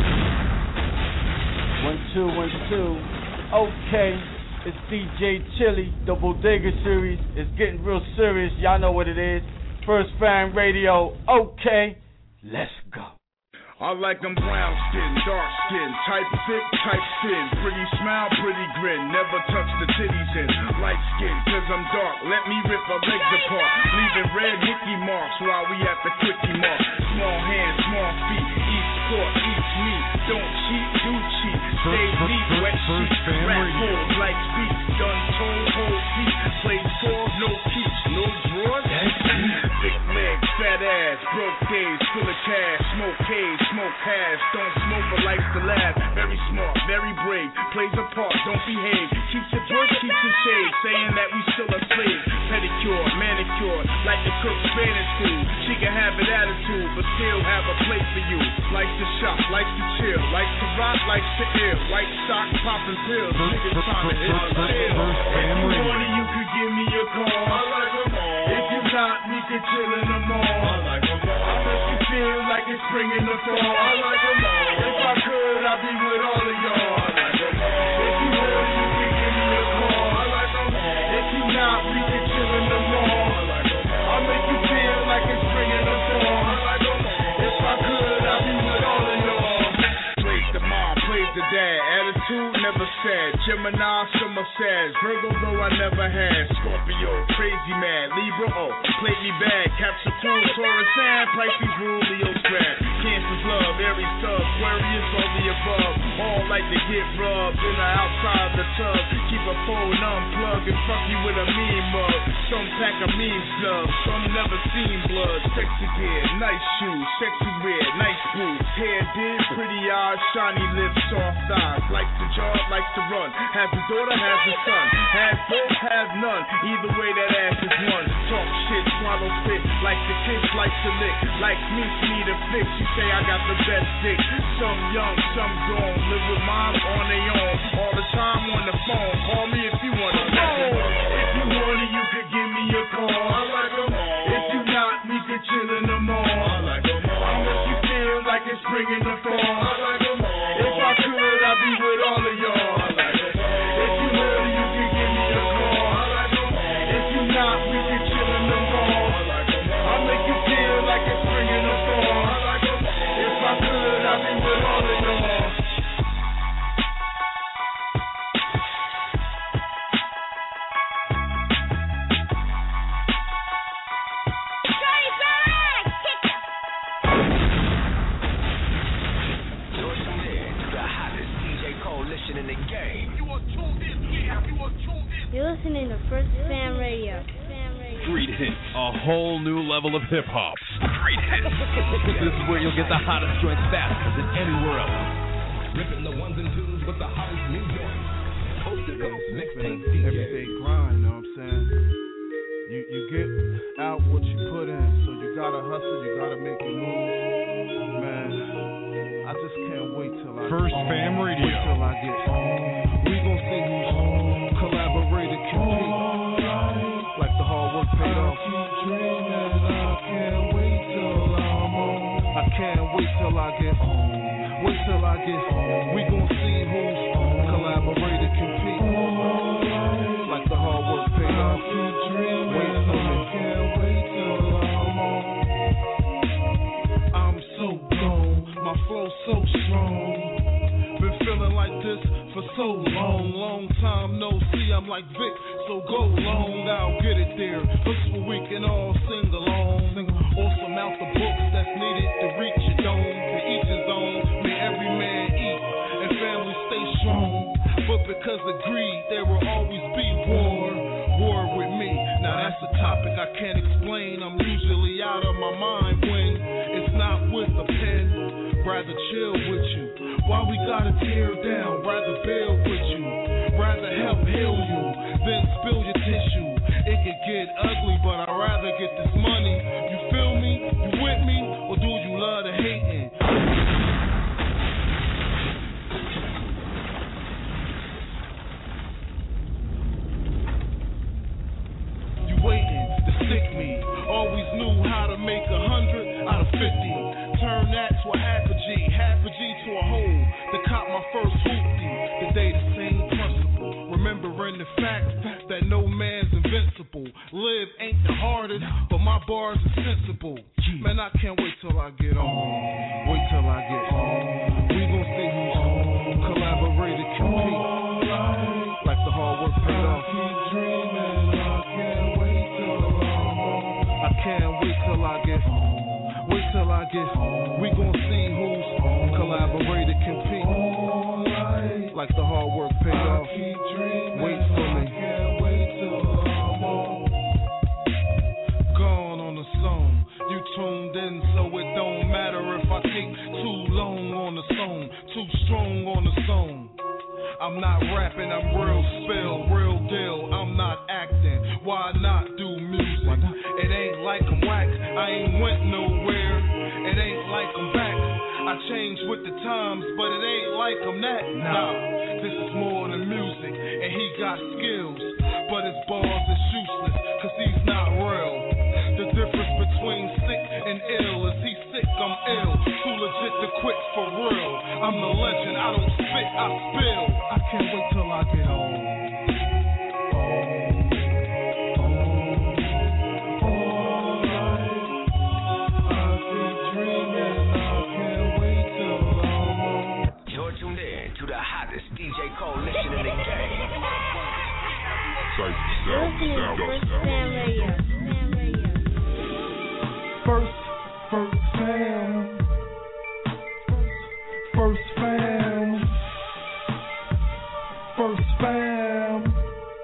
1, 2, 1, 2. Okay, it's DJ Chili, the Bodega Series. It's getting real serious. Y'all know what it is. First Fan Radio. Okay, let's go. I like them brown skin, dark skin, type thick, type thin, pretty smile, pretty grin, never touch the titties in, light skin, cause I'm dark, let me rip her legs apart, leaving red hickey marks while we at the quickie mark, small hands, small feet, eat sport, eat meat, don't cheat, do cheat, stay deep, wet sheets, rap holes like speech, done told, whole feet, played four, no keeps, no drawers, thick legs, fat ass, broke days, full of cash, smoke haze, smoke hash, don't smoke but likes to laugh, very smart, very brave, plays a part, don't behave, keeps your voice, keeps your shade, saying that we still a slave, pedicure, manicure, like the cook Spanish food, she can have an attitude, but still have a place for you, likes to shop, likes to chill, likes to rock, likes to ill, white sock, popping pills, niggas trying to hit the pill, if you want it, you could give me a call, I like them all, if you not, we could chill in the mall, I like them all, I make you feel like it's spring in the fall, I like them all, if I could, I'd be with all of y'all, I like them all, if you want it, you could give me a call, I like them all, if you not, we could chill in the mall, I like them all, I'll make you feel like it's spring in the fall, I like them all, if I could, I'd be with all of y'all, plays the mom, plays the dad, attitude never sad, Gemini, summer says, Virgo though I never had, Scorpio, crazy mad, Libra, oh, played me bad, Capricorn, Taurus, and Pisces rule, Leo scrap, Cancer's love, Aries sub, Aquarius, all the above, all like to get rubbed in or outside the tub, keep a phone unplugged and fuck you with a mean mug, some pack a mean snub, some never seen blood, sexy gear, nice shoes, sexy wear, nice boots, hair did, pretty eyes, shiny lips, soft eyes, likes to jog, likes to run, has a daughter, has a son, has both, has none, either way that ass is one, talk shit, swallow spit, likes to kiss, likes to lick, likes me to fix, she say I got the best dick, some young, some grown, live with mom on their own, all the time on the phone, call me if you want to phone, if you want it, you could give me a call, I like them all, if you not, we could chill in the mall, I like them all, I'll make you feel like it's spring in the fall, I like them all, if I could, I'd be with all of y'all, I like them all, if you want it, you could give me a call, I like them all, if you not, we could chill in the mall, I like them all, I'll make you feel like it's spring in the fall, I like them all, if I could, I'd be with all of y'all. You're listening to First Fan Radio. Street Hits, a whole new level of hip hop. Street Hits. This is where you'll get the hottest joints faster than anywhere else. Ripping the ones and twos with the hottest new joints. Hosted those mixtape everyday grind, you know what I'm saying? You get out what you put in, so you gotta hustle, you gotta make it move. Man, I just can't wait till I First Fam Radio. Wait till I get on. We gon' see who's collaborated, compete. Like the hard work paid off. I keep dreaming, I can't wait till I'm on. I can't wait till I get on. Wait till I get on. We gon' see who's collaborated, compete. my flow so strong. Been feeling like this for so long, long time no see. I'm like Vic, so go long, I'll get it there. Hooks where we can all sing along. Awesome out the books that's needed to reach your dome. To each his own, may every man eat and family stay strong. But because of greed, there will always be war with me. Now that's a topic I can't explain. I'm usually out of my mind when it's not with a pen. Rather chill with you. Why we gotta tear down? Rather build with you. Rather help heal you than spill your tissue. It could get ugly, but I'd rather get this money. You feel me? You with me? Or do you love the hating? You waiting to stick me. Always knew how to make 100 out of 50. Turn that to a half a G to a whole. To cop my first hoopty. Today the same principle. Remembering the fact that no man's invincible. Live ain't the hardest, but my bars are sensible. Man, I can't wait till I get on. Wait till I get on. We gon' see who's on. Collaborated, compete. Like the hard work paid off. Keep dreaming. I can't wait till I'm on. I can't wait till I get home. Wait till I get home. We gon' see who's collaborated, compete. Like the hard work paid off. Wait for me. Can't wait till I'm on. Gone on the song. You tuned in, so it don't matter if I take too long on the song, too strong on the song. I'm not rapping, I'm real spill, real deal. I'm not acting. Why not do music? It ain't like I'm whack. I ain't went nowhere. It ain't like I'm back. I changed with the times, but it ain't like I'm that. Nah, this is more than music, and he got skills, but his bars is useless, cause he's not real. The difference between sick and ill is he sick, I'm ill. Too legit to quit for real. I'm the legend, I don't spit, I spill. I can't wait till I get home. DJ Coalition in the game. First fam. First fam. First fam.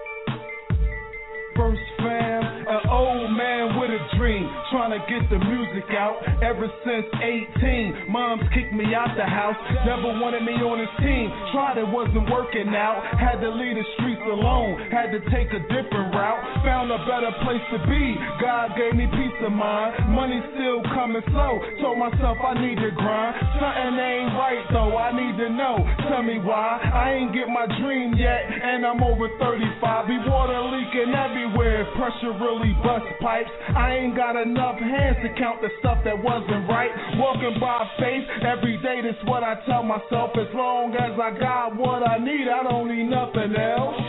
First fam. An old man with a dream, trying to get the music out. Ever since 18, moms kicked me out the house. Never wanted me on his team. Tried, it wasn't working out. Had to leave the streets alone. Had to take a different route. Found a better place to be. God gave me peace of mind. Money still coming slow. Told myself I need to grind. Something ain't right though. I need to know. Tell me why. I ain't get my dream yet, and I'm over 35. Be water leaking everywhere. Pressure really bust pipes. I ain't got enough hands to count the stuff that wasn't right. Walking by faith every day, that's what I tell myself. As long as I got what I need, I don't need nothing else.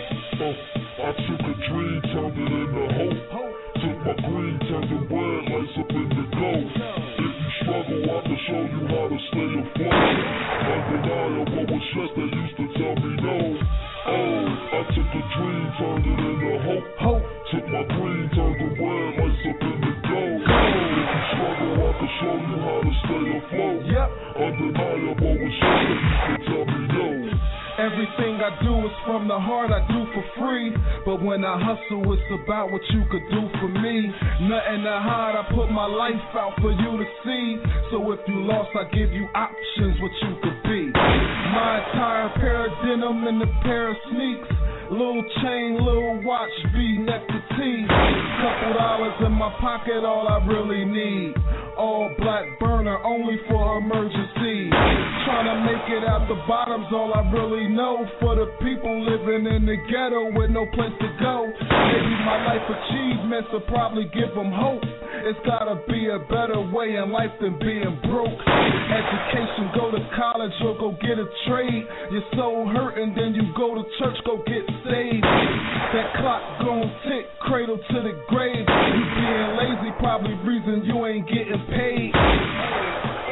I took a dream, turned it into hope. Took my green, turned the red lights up into gold. If you struggle, I can show you how to stay afloat. Undeniable was just they used to tell me no. Oh, I took a dream, turned it into hope. Took my green, turned the red lights up into gold. If you struggle, I can show you how to stay afloat. Undeniable was just they used to tell me no. Everything I do is from the heart, I do for free. But when I hustle, it's about what you could do for me. Nothing to hide, I put my life out for you to see. So if you lost, I give you options what you could be. My entire pair of denim and a pair of sneaks. Little chain, little watch, V-neck to T. Couple dollars in my pocket, all I really need. All black burner, only for emergency. Tryna make it out the bottoms, all I really know. For the people living in the ghetto with no place to go. Maybe my life achievements will probably give them hope. It's gotta be a better way in life than being broke. Education, go to college or go get a trade. Your soul hurting, then you go to church, go get saved. That clock gon' tick, cradle to the grave. You being lazy, probably reason you ain't getting paid.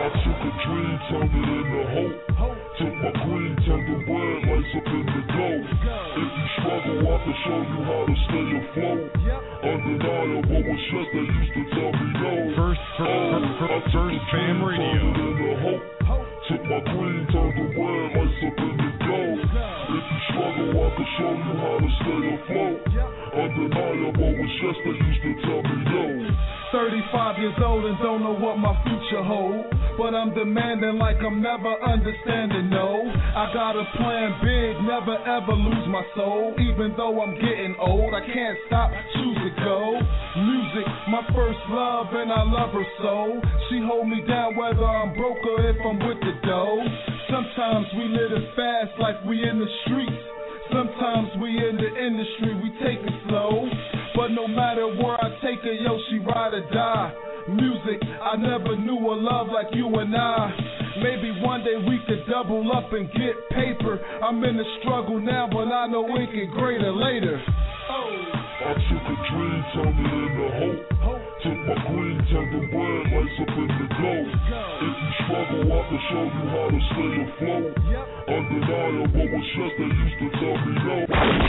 I took a dream, turned it into hope. Took my green, turned the red lights up into gold. If you struggle, I can show you how to stay afloat. Undeniable was just they used to tell me no. First Fam Radio. Took my green, turned the red lights up into gold. If you struggle, I can show you how to stay afloat. Undeniable was just they used to tell me no. 35 years old and don't know what my future holds, but I'm demanding like I'm never understanding, no. I got a plan big, never ever lose my soul. Even though I'm getting old, I can't stop, choose to go. Music, my first love, and I love her so. She hold me down whether I'm broke or if I'm with the dough. Sometimes we live it fast like we in the streets. Sometimes we in the industry, we take it slow. But no matter where I take her, yo, she ride or die. Music, I never knew a love like you and I. Maybe one day we could double up and get paper. I'm in the struggle now, but I know it get greater later. I took a dream, turned it into hope. Took my green, turned the red lights up into gold. If you struggle, I can show you how to stay afloat. Undeniable was just they used to tell me no.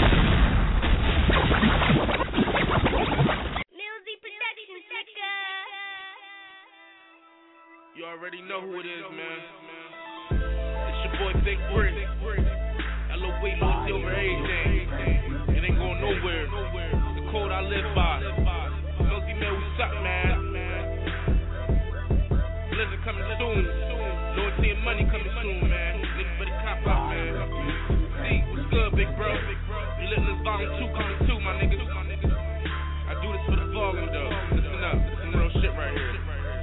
You already know who it is, man. It's your boy Big Brick. LOE, loyalty over everything. It ain't going nowhere. It's the code I live by. Milky man, what's up, man? Blizzard coming soon. Loyalty and money coming soon, man. Niggas better cop out, man. See, what's good, big bro? Relentless Volume 2 coming too, my niggas. I do this for the volume, though. Listen up. This some real shit right here.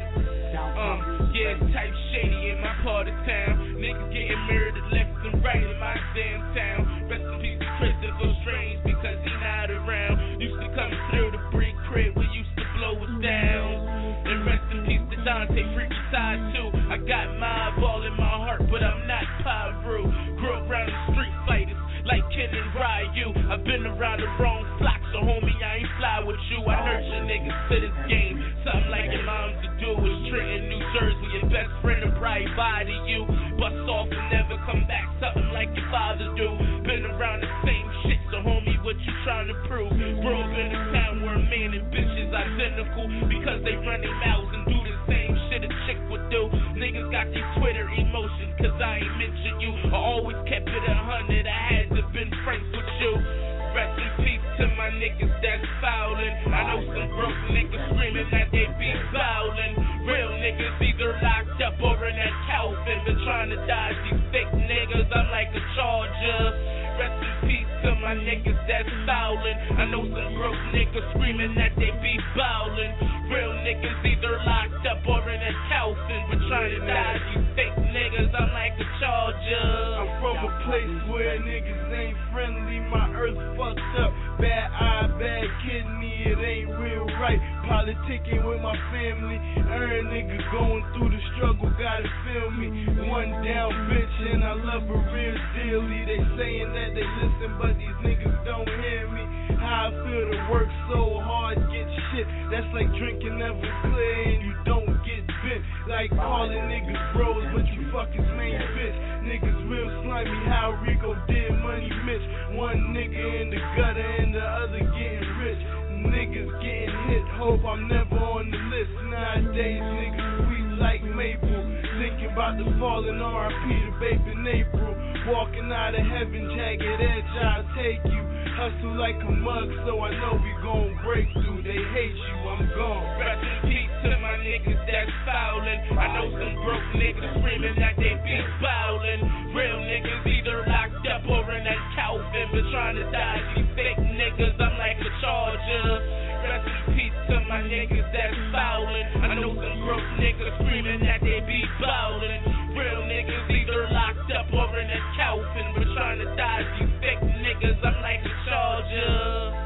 Yeah, it's type shady in my part of town. Niggas getting murdered left and right in my damn town. Rest in peace to Christopher Strange because he not around. Used to come through the brick crib, we used to blow us down. And rest in peace to Dante, freaky side too. I got my ball in my heart, but I'm not Pyro. Grew up around the street fighters like Ken and Ryu. I've been around the wrong flock, so homie, I ain't fly with you. I nurture niggas to this game. Something like your mom to do is Trenton, New Jersey. Your best friend will probably body you. Bust off and never come back. Something like your father do. Been around the same shit, so homie, what you trying to prove? Grew up in a town where man and bitches identical because they run their mouths and do the same shit a chick would do. Niggas got these Twitter emotions cause I ain't mentioned you. I always kept it 100. I had to been friends with you. Rest in peace to my niggas that's fouling. I know some broke niggas screaming that they be fouling. Real niggas either locked up or in that coffin. Been trying to dodge these fake niggas, I'm like a charger. Rest in peace to my niggas that's fouling. I know some broke niggas screaming that they be fouling. Real niggas either locked up or in that coffin. Been trying to dodge these fake niggas, I'm like a charger. I'm from a place where niggas ain't friendly. My earth fucked up. Bad eye, bad kidney, it ain't real right. Politicking with my family. Every nigga going through the struggle, gotta feel me. One down bitch and I love her real dearly. They saying that they listen, but these niggas don't hear me. How I feel to work so hard, get shit. That's like drinking never clear and you don't get bit. Like calling niggas bros, but you fuck his main bitch. Niggas real slimy, how Rico did money Mitch. One nigga in the gutter and the other getting rich. Niggas getting hit, hope I'm never on the list. Nowadays niggas sweet like maple. Thinking about the falling R.I.P. to Babe in April. Walking out of heaven, jagged edge, I'll take you. Hustle like a mug, so I know we gon' break through. They hate you, I'm gone. Rest in peace to my niggas that's fouling. I know some broke niggas screaming that they be fouling. Real niggas either locked up or in that coffin. But trying to dodge these fake niggas, I'm like a charger. Rest in peace to my niggas that's fouling. I know some broke niggas screaming that they be fouling. Real niggas either locked up or in that coffin. But trying to dodge these fake niggas, I'm like a charger.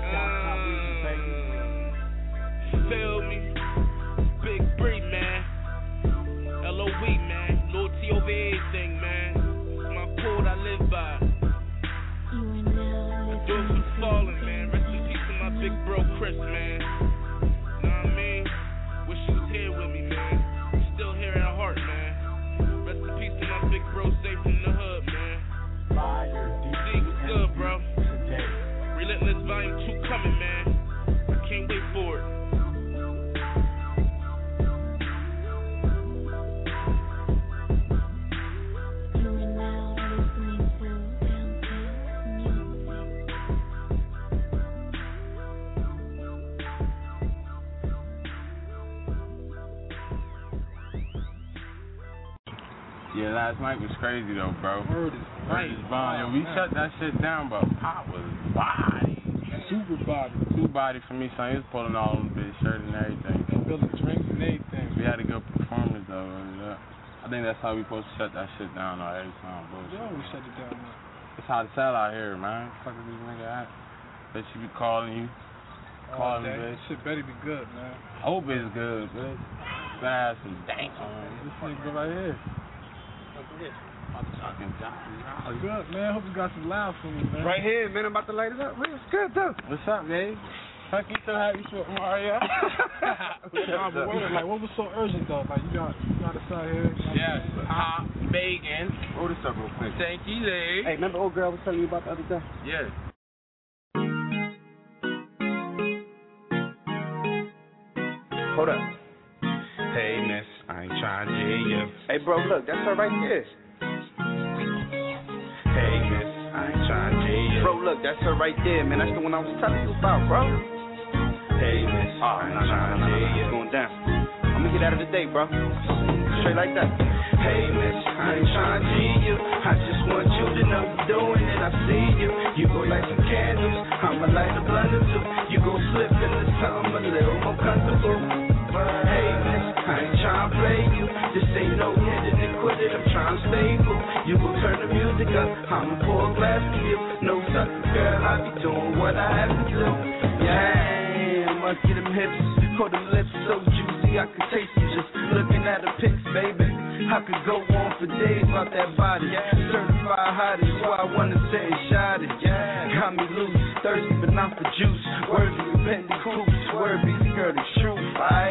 Feel me? Big Bree, man. LOE, man. Loyalty over everything, man. It's my code I live by. I do it for falling, man. Rest in peace to my big bro Chris, man. Know what I mean? Wish you was here with me, man. Still here at heart, man. Yeah, last night was crazy though, bro. Word is right. Yo, we shut that shit down, but Pop was body. Super body. Too body for me, son. He was pulling all on his shirt and everything. Spilling drinks and everything. We had a good performance though. I think that's how we supposed to shut that shit down though, every time, bro. Yeah, we shut it down, man. It's hard to sell out here, man. Fuck is this nigga at? Bet you be calling you. Calling me, bitch. Shit better be good, man. I hope it's good, bitch. Fast and dank. This nigga right here. Fucking Johnny. Good, man. Hope you got some loud for me, man. Right here, man. I'm about to light it up. Man, it's good, though. What's up, Dave? Fuck, you so happy for Mario? Like, what was so urgent, though? Like, you got us out here. Yes. Hot bacon. Roll this up real quick. Thank you, Dave. Hey, remember old girl I was telling you about the other day? Yeah. Hold up. Hey, miss, I ain't trying to hear you. Hey, bro, look, that's her right there. Hey, miss, I ain't trying to hear you. Bro, look, that's her right there, man. That's the one I was telling you about, bro. Hey, miss, I ain't trying to hear you. It's going down. I'm gonna get out of the day, bro. Straight like that. Hey, miss, I ain't trying to hear you. I just want you to know you're doing it. I see you. You go like some candles. I'ma light a blunt or two. You go slip into something a little more comfortable. Hey, miss, I ain't trying to play you. This ain't no hit it and quit it. I'm trying to stay cool. You go turn the music up. I'ma pour a glass for you. No sucker, girl, I be doing what I have to do. Yeah, I'ma get them hips. Hold them lips so juicy I can taste them just looking at the pics, baby. I could go on for days about that body. Certified hottest, so I wanna sit and shot it. Got me loose, thirsty but not for juice. Words of repentance, coops, word beats, girl, the truth.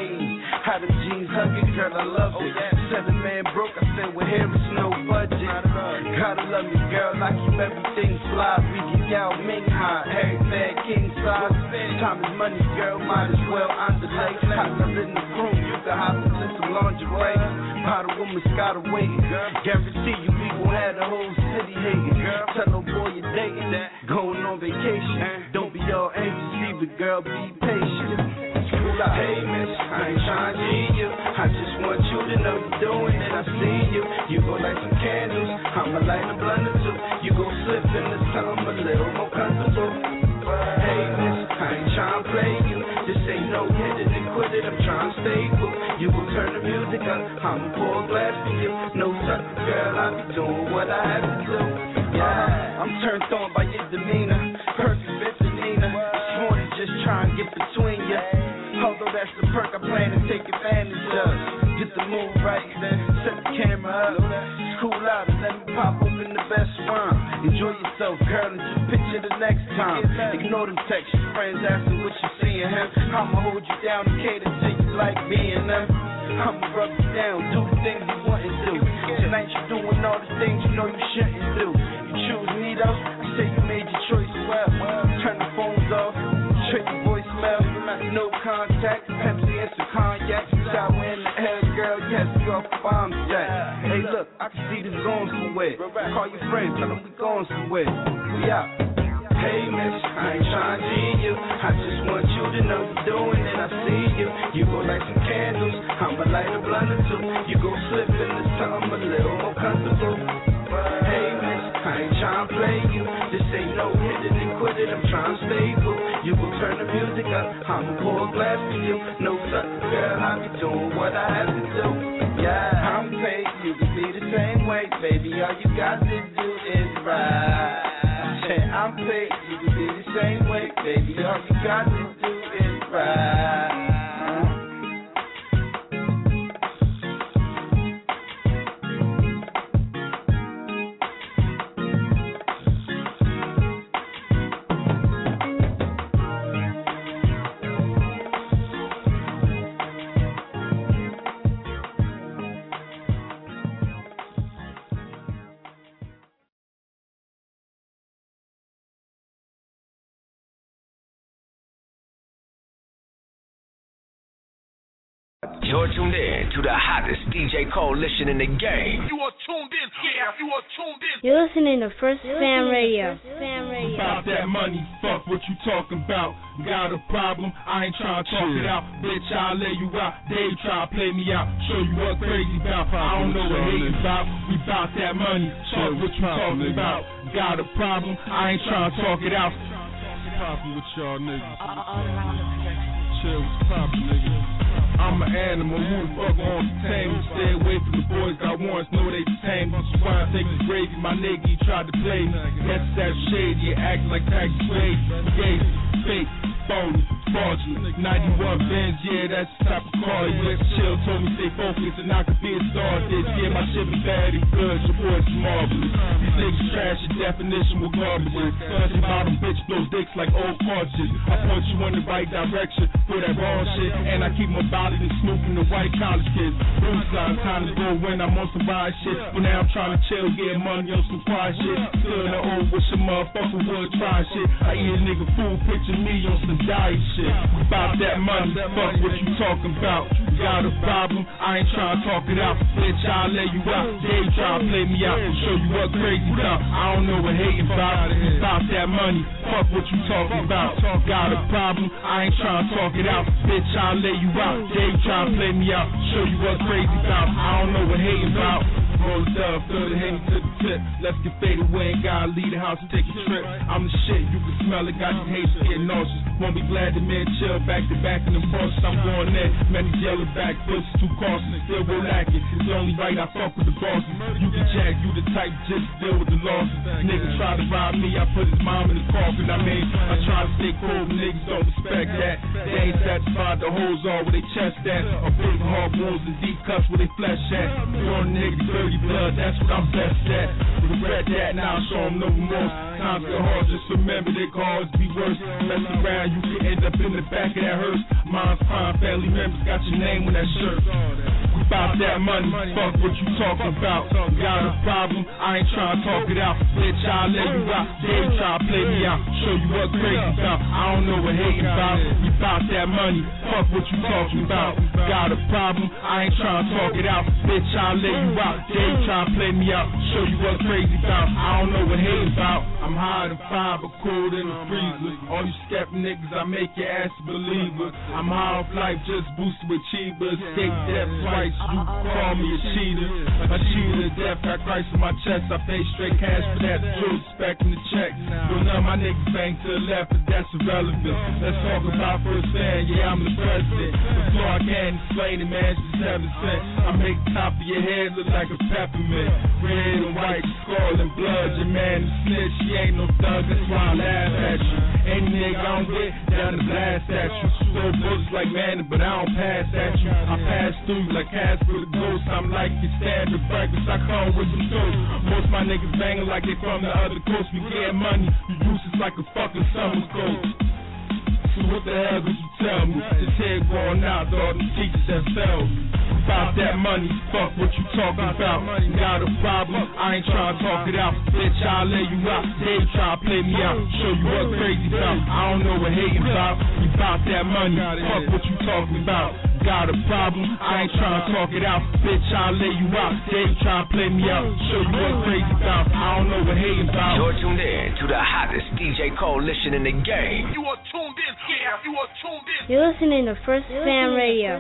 How them jeans hugging, girl, I love it. Said the man broke, I said, well, here is no budget. Gotta love me, girl, I keep everything fly. We get out, Ming high, everything king size. Time is money, girl, might as well underlay. Hop in the room, you can hop into some lingerie. Bottle woman's gotta wait. Guarantee you, we gon' have the whole city hating. Tell no boy you're dating, going on vacation. Don't be all anxious, but girl, be patient. Hey, miss, I ain't trying to hear you. I just want you to know you're doing it. I see you. You go like some candles. I'ma light a blunt or two. You go slip into something a little more comfortable. Hey, miss, I ain't trying to play you. This ain't no hit it and quit it. I'm trying to stay cool. You will turn the music up. I'ma pour a glass for you. No sucker, girl, I be doing what I have to do. Yeah, I'm turned on by your demeanor. Perfect fit for Nina. This morning just try and get between you. Although that's the perk I plan to take advantage of. Get the mood right, set the camera up. Cool out and let me pop open the best rhyme. Enjoy yourself, girl, and just picture the next time. Ignore them texts, your friends asking what you seeing him. I'ma hold you down and cater to you like me and them. I'ma rub you down, do the things you want to do. Tonight you're doing all the things you know you shouldn't do. You choose me though, I say you made your choice well. Turn the phones off, check your voicemail. No contact, Pepsi and some cognac. Shower in the air, girl, yes, we off the bomb jack. Hey, look, I can see this going somewhere. Call your friends, tell them we going somewhere. We out. Hey, miss, I ain't trying to hear you. I just want you to know you're doing it. I see you. You go like some candles. I'ma light a blunt or two. You go slip into something a little more comfortable. Hey, miss, I ain't trying to play you. This ain't no hit it and quit it. I'm trying to stay cool. You will turn the music up. I'ma pour a glass for you. No sucker, girl, I be doing what I have to do. Yeah, I'm paid. You can be the same way, baby. All you got to do is ride. I'm paid, you can be the same way, baby. All you got to do is ride. You're tuned in to the hottest DJ coalition in the game. You are tuned in. Yeah, you are tuned in. You're listening to First Fam Radio. About that money, fuck what you talking about. Got a problem, I ain't trying to talk it out. Bitch, I'll lay you out. They try to play me out. Show you what crazy about. I don't know what hating about. We bout that money. Fuck what you talking about. Got a problem, I ain't trying to talk it out. Poppin' with y'all niggas. Chill, what's poppin', nigga? I'm an animal, who the fuck wants to tame me? Stay away from the boys, got warrants, know they tame me. Why I take the gravy, my nigga, he tried to play me. Yes, that's shady, you acting like Patrick Swayze. Gay, fake, phony, fraudulent. 91 Benz, yeah, that's the type of car you let chill. Told me stay focused and I could be a star. Yeah, my shit be bad and good, your boy's marvelous. These niggas trash, your definition with garbage. Fussing about them bitch blow dicks like old cartridges. I point you in the right direction for that wrong shit, and I keep my body and snooping the white college kids. Blue sign, time to go when I'm on some ride shit. But now I'm trying to chill, get money on some quiet shit. Still in the old with your motherfucker would try shit. I eat a nigga food, picture me on some diet shit. About that money, fuck what you talking about. Got a problem, I ain't trying to talk it out. Bitch, I'll lay you out. They try to play me out, show you what crazy about. I don't know what hating about. About that money, fuck what you talking about. Got a problem, I ain't trying to talk it out. Bitch, I'll lay you out. They try to play me out, show you what crazy about. I don't know what hating about. Roll it up, throw the Henny to the tip. Let's get faded away and gotta leave the house and take a trip. I'm the shit, you can smell it, got these haters getting nauseous. Won't be glad the man chill back to back in the process. I'm going there, man, these yellow back pussies too costly. Still go lacking, it's only right I fuck with the bosses. You can jack, you the type just deal with the losses. Niggas try to rob me, I put his mom in the coffin. I mean, I try to stay cool, niggas don't respect that. They ain't satisfied, the hoes all where they chest at. Or big hard wounds and deep cuts where they flesh at. You on niggas dirty blood, that's what I'm best at. Regret that, now show them no remorse. Times get hard, just remember they can always be worse. Mess around, you can end up in the back of that hearse. Mine's fine, family members got your name on that shirt. About that money, fuck what you talking about. Got a problem, I ain't trying to talk it out. Bitch, I'll let you out. They try to play me out, show you what crazy about. I don't know what hating about. We bout that money, fuck what you talking about. Got a problem, I ain't trying to talk it out. Bitch, I'll let you out. They try to play me out, show you what crazy about. I don't know what hating about. I'm higher than fire, but cool than the freezer. All you skeptic niggas, I make your ass a believer. I'm high off life, just boosted with cheaper. Escape death twice, you call me a cheater. A cheater to death, got Christ in my chest. I pay straight cash for that, true, expecting the check. But none of my niggas bang to the left, but that's irrelevant. Let's talk about first fan, yeah, I'm the president. Before I can't explain it, man, just 7 cents. I make the top of your head look like a peppermint. Red and white, skull and blood, your man is snitch. She ain't no thug, that's why I laugh at you. Any nigga I don't get down to blast at you. Throw bullets like man, but I don't pass at you. I pass through like Casper the Ghost. I'm like your standard breakfast, I come with some toast. Most my niggas banging like they from the other coast. We get money, you useless like a fucking summer coat. So what the hell did you tell me? This head going out to all them teachers that failed me. About that money, fuck what you talking about. Got a problem, I ain't trying to talk it out. Bitch, I'll lay you out. They try to play me out, show you what crazy about. I don't know what hating about. We bout that money, fuck what you talking about. Got a problem, I ain't trying to talk it out. Bitch, I'll lay you out. They try to play me out, show you what crazy about. I don't know what hating about. You're tuned in to the hottest DJ coalition in the game. You are tuned in, yeah, you are tuned in. You're listening to First Fam Radio.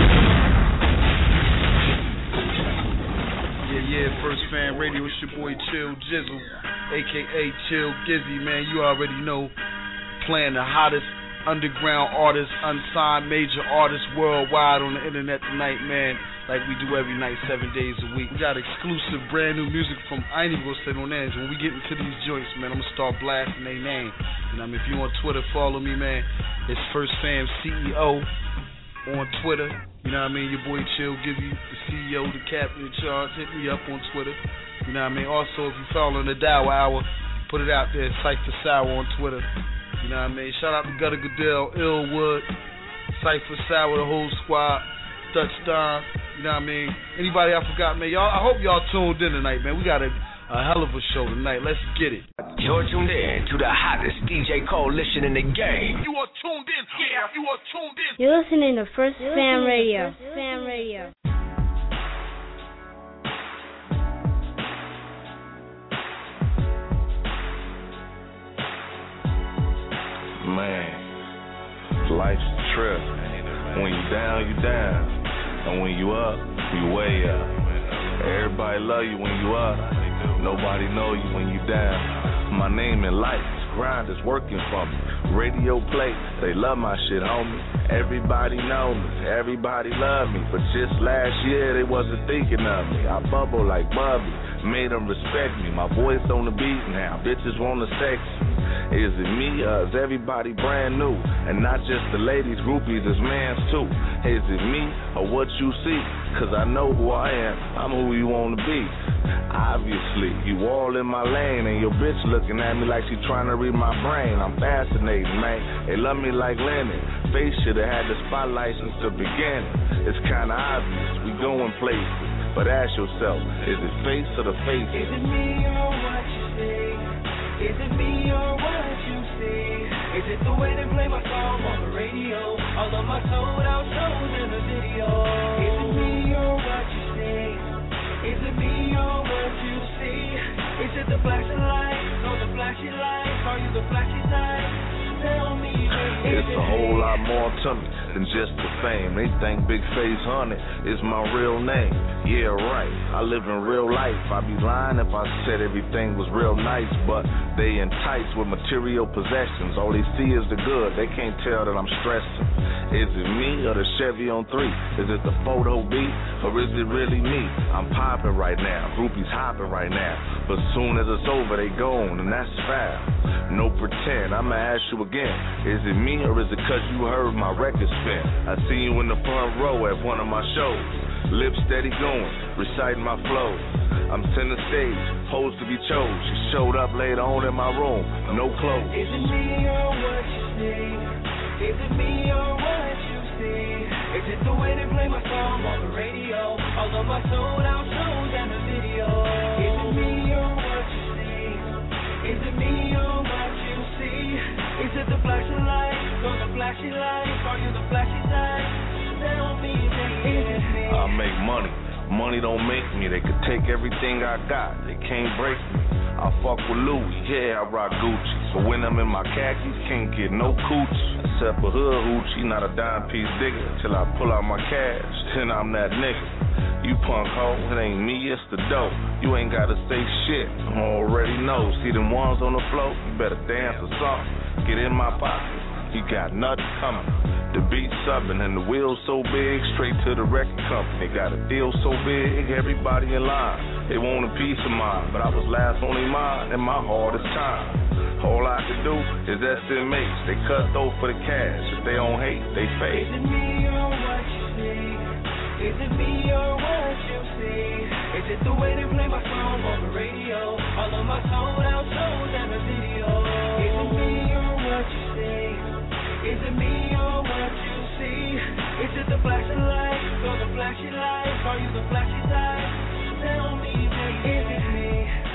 Yeah, First Fan Radio, it's your boy Chill Jizzle, a.k.a. Chill Gizzy, man, you already know, playing the hottest underground artists, unsigned major artists worldwide on the internet tonight, man, like we do every night, 7 days a week. We got exclusive brand new music from, I ain't even gonna say no names, when we get into these joints, man, I'm gonna start blasting their name. You know what I mean? If you on Twitter, follow me, man, it's First Fam CEO on Twitter. You know what I mean? Your boy Chill give you the CEO, the captain in charge. Hit me up on Twitter. You know what I mean? Also, if you follow the Dow Hour, put it out there. Cypher Sour on Twitter. You know what I mean? Shout out to Gutter Goodell, Illwood, Cypher Sour, the whole squad, Dutch Don. You know what I mean? Anybody I forgot, man? Y'all, I hope y'all tuned in tonight, man. We got a hell of a show tonight. Let's get it. You're tuned in to the hottest DJ coalition in the game. You are tuned in. Yeah, you are tuned in. You're listening to First Fam Radio. Fam Radio. Man, life's a trip. When you down, you down. And when you up, you way up. Everybody love you when you up. Nobody know you when you down. My name in life, grind is working for me. Radio play, they love my shit, homie. Everybody know me, everybody love me. But just last year, they wasn't thinking of me. I bubble like Bubby, made them respect me. My voice on the beat now, bitches wanna sex me. Is it me or is everybody brand new? And not just the ladies, groupies, it's mans too. Is it me or what you see? Cause I know who I am, I'm who you wanna be. Obviously, you all in my lane, and your bitch looking at me like she trying to read my brain. I'm fascinating, man. They love me like Lennon. Face shoulda had the spotlight since the beginning. It's kinda obvious, we going places. But ask yourself, is it face or the face? Is it me or what you see? Is it me or what you see? Is it the way they play my song on the radio? All of my sold out shows in the video. Is it me or what you see? Is it me or what you see? Is it the flashing lights or the flashy lights? Are you the flashy type? Tell me, baby. It's a whole lot more to me than just the fame. They think Big Face Honey is my real name. Yeah, right, I live in real life. I'd be lying if I said everything was real nice, but they enticed with material possessions. All they see is the good, they can't tell that I'm stressing. Is it me or the Chevy on 3? Is it the photo beat or is it really me? I'm popping right now, groupies hopping right now, but soon as it's over they gone, and that's foul. No pretend, I'ma ask you again, is it me or is it cause you heard my record spin? I see you in the front row at one of my shows, lips steady going, reciting my flows. I'm center stage, posed to be chose. She showed up later on in my room, no clothes. Is it me or what you see? Is it me or what you see? Is it the way they play my song on the radio? All of my sold out shows and the video. Is it me or what you see? Is it me or what you see? Is it the flashing lights or the flashy lights? Are you the flashy type? Tell me, baby. Is it me? I make money. Money don't make me. They could take everything I got. They can't break me. I fuck with Louis. Yeah, I rock Gucci. So when I'm in my khakis, can't get no coochie. Except a hood hoochie, not a dime piece digger. Till I pull out my cash, then I'm that nigga. You punk hoe, it ain't me, it's the dope. You ain't gotta say shit, I already know. See them ones on the floor, you better dance or something. Get in my pocket, you got nothing coming. The beat subbing and the wheels so big, straight to the record company. Got a deal so big, everybody in line. They want a piece of mine, but I was last on their mind in my hardest time. All I could do is estimates. They cut though for the cash. If they don't hate, they fake. Is it me or what you see? Is it me or what you see? Is it the way they play my song on the radio? All of my sold out shows and the video. Is it me or what you see? Is it me or what you see? Is it the flashing lights or the flashy lights? Are you the flashy type? Tell me, baby, is it me?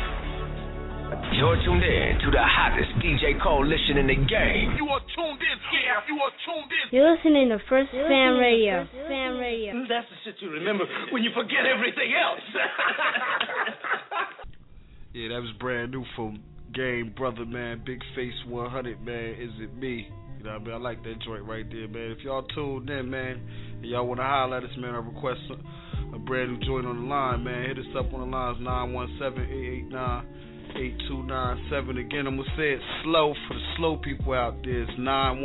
You're tuned in to the hottest DJ coalition in the game. You are tuned in. Yeah, you are tuned in. You're listening to First Fam Radio. Fam Radio. That's the shit you remember when you forget everything else. Yeah, that was brand new from Game Brother, man. Big Face 100, man. Is it me? You know what I mean? I like that joint right there, man. If y'all tuned in, man, and y'all want to holler at us, man, I request a brand new joint on the line, man. Hit us up on the lines 917-889-8297. Again, I'm going to say it slow for the slow people out there. It's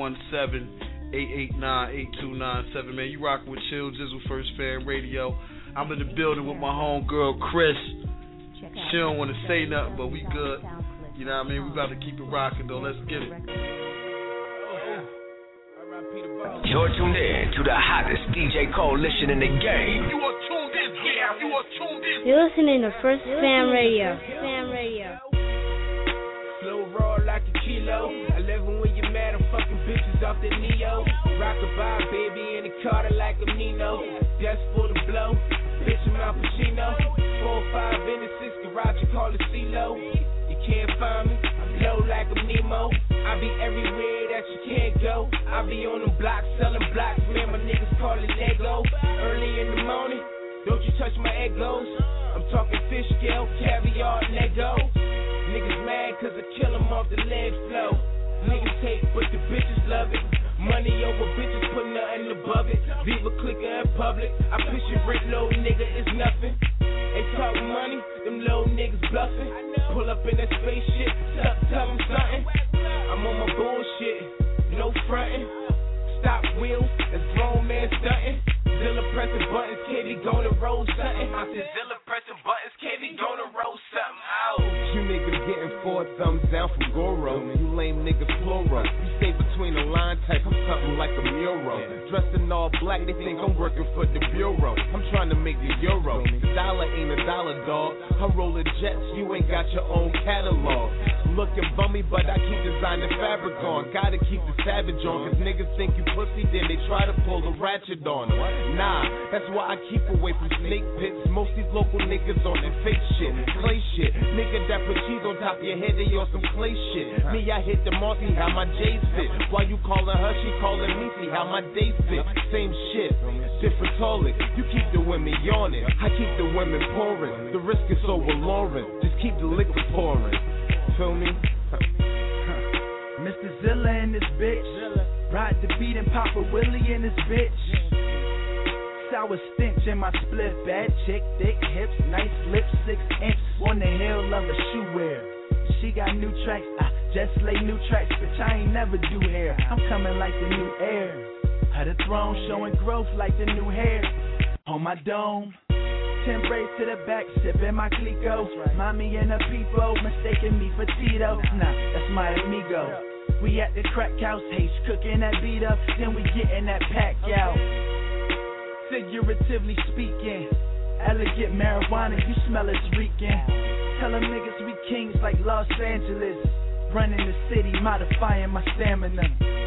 917-889-8297. Man, you rockin' with Chill Jizzle, First Fan Radio. I'm in the building with my homegirl, Chris. She don't want to say nothing, but we good. You know what I mean? We about to keep it rocking, though. Let's get it. You're tuned in to the hottest DJ coalition in the game. You are tuned in. Yeah, you are tuned in. You're listening to First Fam Radio. Fam Radio. Slow roll like a kilo. I love it when you're mad. I'm fucking bitches off the Neo. Rock-a-bye, baby, in the Carter like a Nino. Just for the blow. Bitch, I'm Al Pacino. 4-5 in the 6 garage, you call it CeeLo. You can't find me. I'm flow like a Nemo. I be everywhere that you can't go. I be on them blocks, selling blocks, man, my niggas call it Lego. Early in the morning, don't you touch my egos. I'm talking fish scale, caviar, Lego. Niggas mad cause I kill them off the lead flow. Niggas hate but the bitches love it. Money over bitches, put nothing above it. Viva clicker in public, I push it rent low, nigga, it's nothing. They talk money, them low niggas bluffing. Pull up in that spaceship, tell them something. I'm on my bullshit, no frontin'. Stop wheels, that's grown man stuntin'. Zilla pressing buttons, KB gonna roll something. I said Zilla pressing buttons, KB gonna roll something. Ow. You niggas getting 4 thumbs down from Goro. You lame niggas plural. You stay between the line type, I'm something like a mural. Dressed in all black, they think I'm working for the bureau. I'm trying to make the euro. The dollar ain't a dollar, dog. I roll the jets, you ain't got your own catalog. Looking bummy, but I keep designing fabric on. Gotta keep the savage on, cause niggas think you pussy, then they try to pull the ratchet on. Nah, that's why I keep away from snake pits. Most these local niggas on that fake shit, clay shit. Nigga that put cheese on top of your head, they on some clay shit. Me, I hit the mall, see how my J's fit. While you calling her, she calling me, see how my day fit. Same shit, different toilet. You keep the women yawning, I keep the women pouring. The risk is so alluring, just keep the liquor pouring. Feel me? Mr. Zilla and this bitch. Ride the beat and Papa Willie and this bitch. Sour stench in my split. Bad chick, thick hips, nice lips, 6 inch on the hill of a shoe wear. She got new tracks, I just lay new tracks, bitch, I ain't never do hair. I'm coming like the new heir. Had a throne showing growth like the new hair. On my dome, 10 braids to the back, sipping my Clico. Mommy and a peepo, mistaking me for Tito. Nah, that's my amigo. We at the crack house, H cooking that beat up, then we getting that pack out. Figuratively speaking, elegant marijuana, you smell it's reeking. Tell them niggas we kings like Los Angeles. Running the city, modifying my stamina.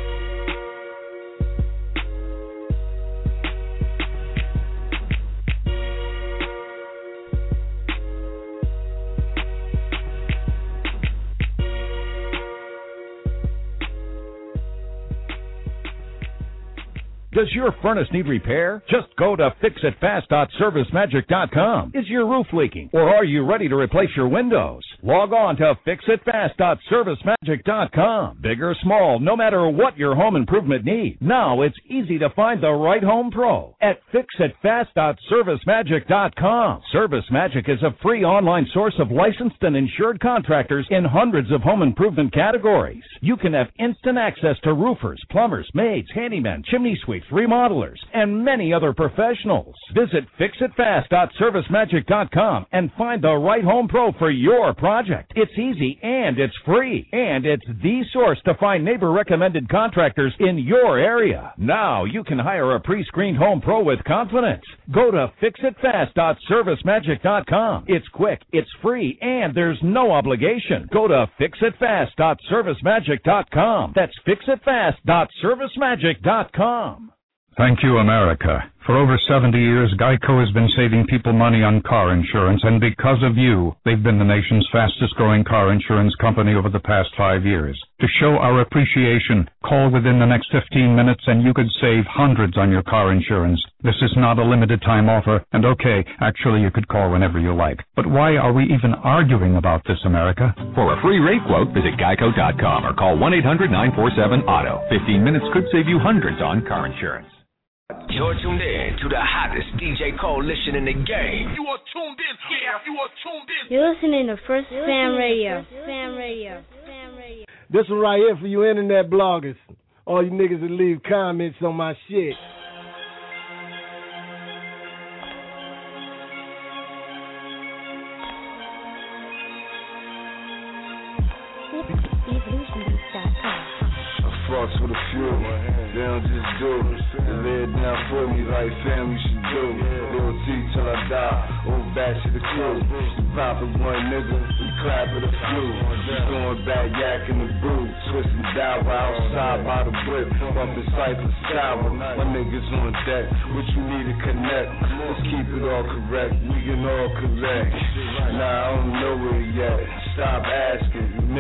Does your furnace need repair? Just go to fixitfast.servicemagic.com. Is your roof leaking? Or are you ready to replace your windows? Log on to fixitfast.servicemagic.com. Big or small, no matter what your home improvement needs. Now it's easy to find the right home pro at fixitfast.servicemagic.com. Service Magic is a free online source of licensed and insured contractors in hundreds of home improvement categories. You can have instant access to roofers, plumbers, maids, handymen, chimney sweeps, remodelers, and many other professionals. Visit fixitfast.servicemagic.com and find the right home pro for your project. It's easy and it's free, and it's the source to find neighbor-recommended contractors in your area. Now you can hire a pre-screened home pro with confidence. Go to fixitfast.servicemagic.com. It's quick, it's free, and there's no obligation. Go to fixitfast.servicemagic.com. That's fixitfast.servicemagic.com. Thank you, America. For over 70 years, Geico has been saving people money on car insurance, and because of you, they've been the nation's fastest-growing car insurance company over the past 5 years. To show our appreciation, call within the next 15 minutes and you could save hundreds on your car insurance. This is not a limited-time offer, and okay, actually you could call whenever you like. But why are we even arguing about this, America? For a free rate quote, visit geico.com or call 1-800-947-AUTO. 15 minutes could save you hundreds on car insurance. You're tuned in to the hottest DJ coalition in the game. You are tuned in. Yeah, you are tuned in. You're listening to First Fam Radio. This one right here for you internet bloggers. All you niggas that leave comments on my shit. Fucks with a few, they don't just do it. They lay it down for me like family should do. Loyalty till I die, old back to the crew. We pop at one nigga, we clap at a few. We going back yakking the brew, twisting down outside by the whip, bumping cypher sour. My niggas on deck, what you need to connect. Let's keep it all correct, we can all collect. Nah, I don't know where yet. Stop asking, you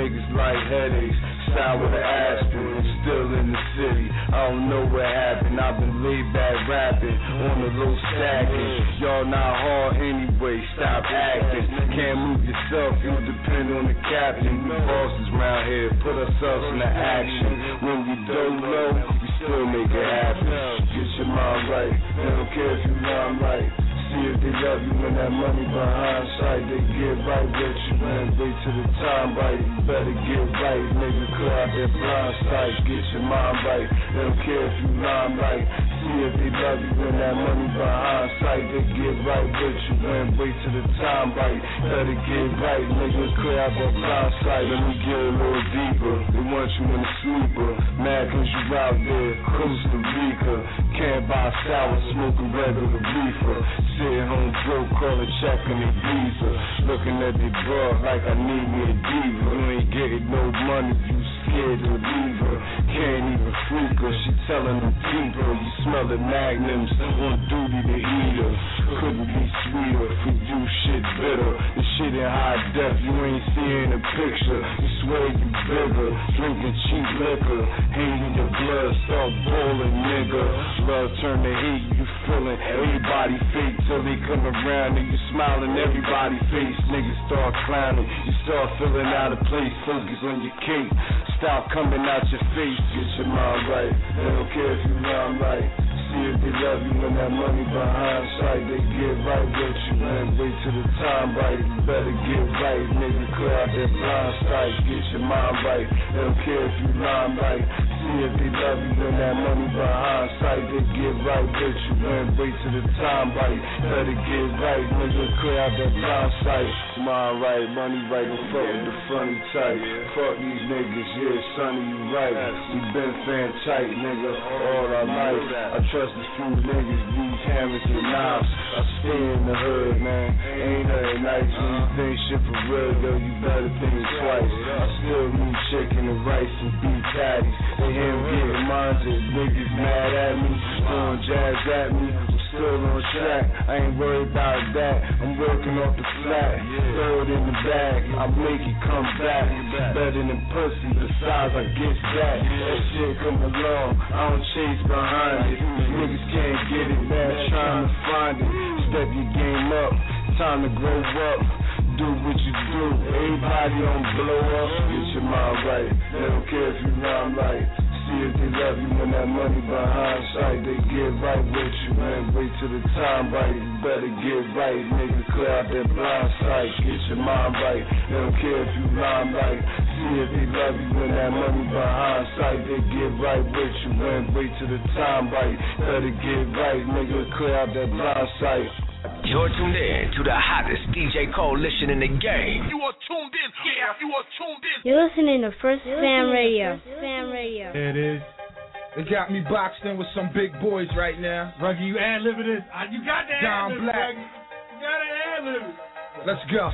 niggas like headaches. Sour the aspirin, still in the city. I don't know what happened. I've been laid back rapping on the low stacking. Y'all not hard anyway, stop acting. Can't move yourself, you depend on the captain. We bosses round here, put ourselves into action. When we don't know, we still make it happen. Get your mind right, they don't care if you rhyme right. See if they love you when that money behind sight. They get right with you, man. Wait till the time right. You better get right, nigga. Clear out that blind sight. Get your mind right. They don't care if you rhyme right. See if they love you when that money behind sight. They get right with you, man. Wait till the time right. Better get right, nigga. Clear out that blind sight. Let me get a little deeper. They want you in a sleeper. Mad cause you out there, Costa Rica. Can't buy sour, smoking regular reefer. Sitting home broke, call a check on the visa. Looking at the broad like I need me a diva. You ain't getting no money, you scared to leave her. Can't even freak her, she telling them people. You smell the magnums, on duty to eat her. Couldn't be sweeter, for you shit bitter. The shit in high def, you ain't seeing a picture. You swear you bigger, drinking cheap liquor. Hating your blood, start boiling, nigga. Love turn to hate, you feeling everybody fake. Till they come around and you smiling everybody's face. Niggas start clowning, you start feeling out of place. Focus on your cake, stop coming out your face. Get your mind right, they don't care if you rhyme right. See if they love you when that money behind sight. They get right with you, man. Wait till the time right. You better get right, nigga. Clear out that blind sight. Get your mind right. They don't care if you rhyme right. See if they love you when that money behind sight. They get right with you, man. Wait till the time right. Better get right, nigga. Clear out that blind sight. Mind right, money right. Don't fuck with the funny type. Fuck these niggas, yeah, sonny, you right. We been fan tight, nigga, all our life. I trust a few niggas, use hammers and knives. I stay in the hood, man. Ain't nothing nice when you think shit for real, though. You better think twice. I still need chicken and rice and beef patties. They hear them getting mines and niggas mad at me, throwing jazz at me. Still on track, I ain't worried about that. I'm working off the flat, throw it in the bag, I make it come back. Better than pussy, besides I get that. That shit come along, I don't chase behind it. Niggas can't get it, man, trying to find it. Step your game up, time to grow up. Do what you do, everybody don't blow up. Get your mind right, they don't care if you rhyme right. See if they love you when that money behind sight. They get right with you, man. Wait till the time right. You better get right, nigga. Clear out that blind sight. Get your mind right. They don't care if you rhyme right. See if they love you when that money behind sight. They get right with you, man. Wait till the time right. Better get right, nigga. Clear out that blind sight. You're tuned in to the hottest DJ coalition in the game. You are tuned in. Yeah, you are tuned in. You're listening to First Fam Radio. Fam Radio. There it is. They got me boxed in with some big boys right now. Ruggy, you ad-libbing this. You got that Don Black. You got to ad-lib it. Let's go.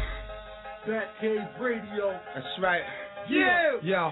Batcave Radio. That's right. Yeah. Yo.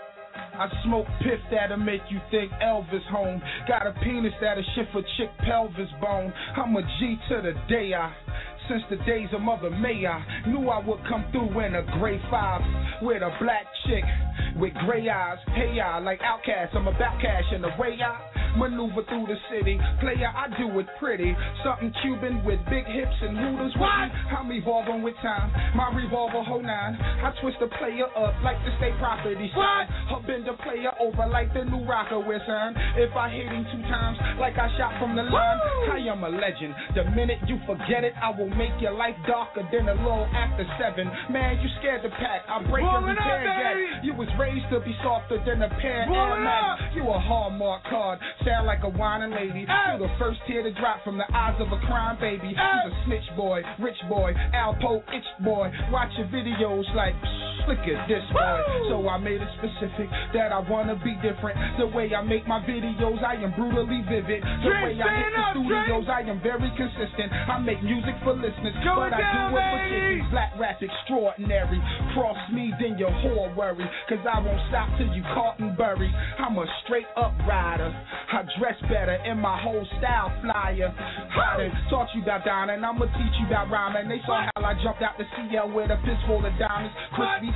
I smoke piff that'll make you think Elvis home. Got a penis that'll shift a chick pelvis bone. I'm a G to the day since the days of Mother May, I knew I would come through in a gray 5 with a black chick with gray eyes. Hey, I like Outkast, I'm about cash in the way I maneuver through the city. Player, I do it pretty. Something Cuban with big hips and hooters. What? I'm evolving with time. My revolver whole 9. I twist the player up like the state property sign. I bend the player over like the new rocker we're signed. If I hit him 2 times like I shot from the line, I am a legend. The minute you forget it, I will make your life darker than a little after 7. Man, you scared to pack. I break every tear gap. You was raised to be softer than a pair of Air Max. You a Hallmark card. Sound like a whining lady. You the first tear to drop from the eyes of a crying baby. You a snitch boy, rich boy, Alpo itch boy. Watch your videos like, look at this boy. So I made it specific that I wanna be different. The way I make my videos, I am brutally vivid. The way I hit the studios, I am very consistent. I make music for listeners, but I do it for kids. Black rap extraordinary. Cross me, then your whore worry. Cause I won't stop till you caught and buried. I'm a straight up rider. I dress better in my whole style flyer. I done taught you about dining, I'ma teach you about rhyming. They saw how I jumped out the CL with a fistful of diamonds. Crispy,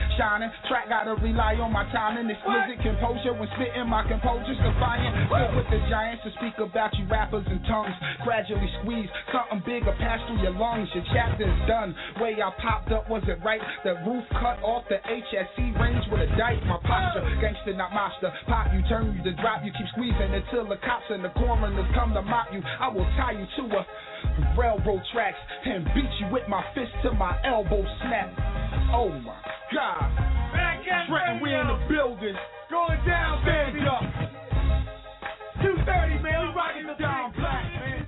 shining. Track gotta rely on my timing. Exquisite composure when spitting, my composure's defiant. Sit with the giants to speak about you rappers and tongues. Gradually squeeze something bigger pass through your lungs. Your chapter is done. Way I popped up, was it right? The roof cut off the HSC range with a dike. My posture, gangster not monster. Pop you, turn you to drop you. Keep squeezing until the cops and the coroners come to mop you. I will tie you to a railroad tracks and beat you with my fist till my elbow snap. Oh my God. Trenton, we in the building. Going down, stand up. 2:30, man. We rocking the Don Black, man.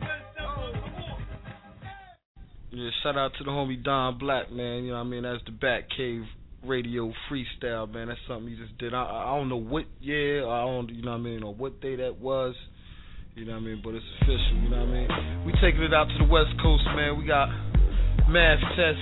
Yeah, shout out to the homie Don Black, man. You know what I mean? That's the Batcave Radio freestyle, man. That's something he just did. I don't know what year, I don't, you know what I mean, or what day that was. You know what I mean? But it's official, you know what I mean? We taking it out to the West Coast, man. We got Math Test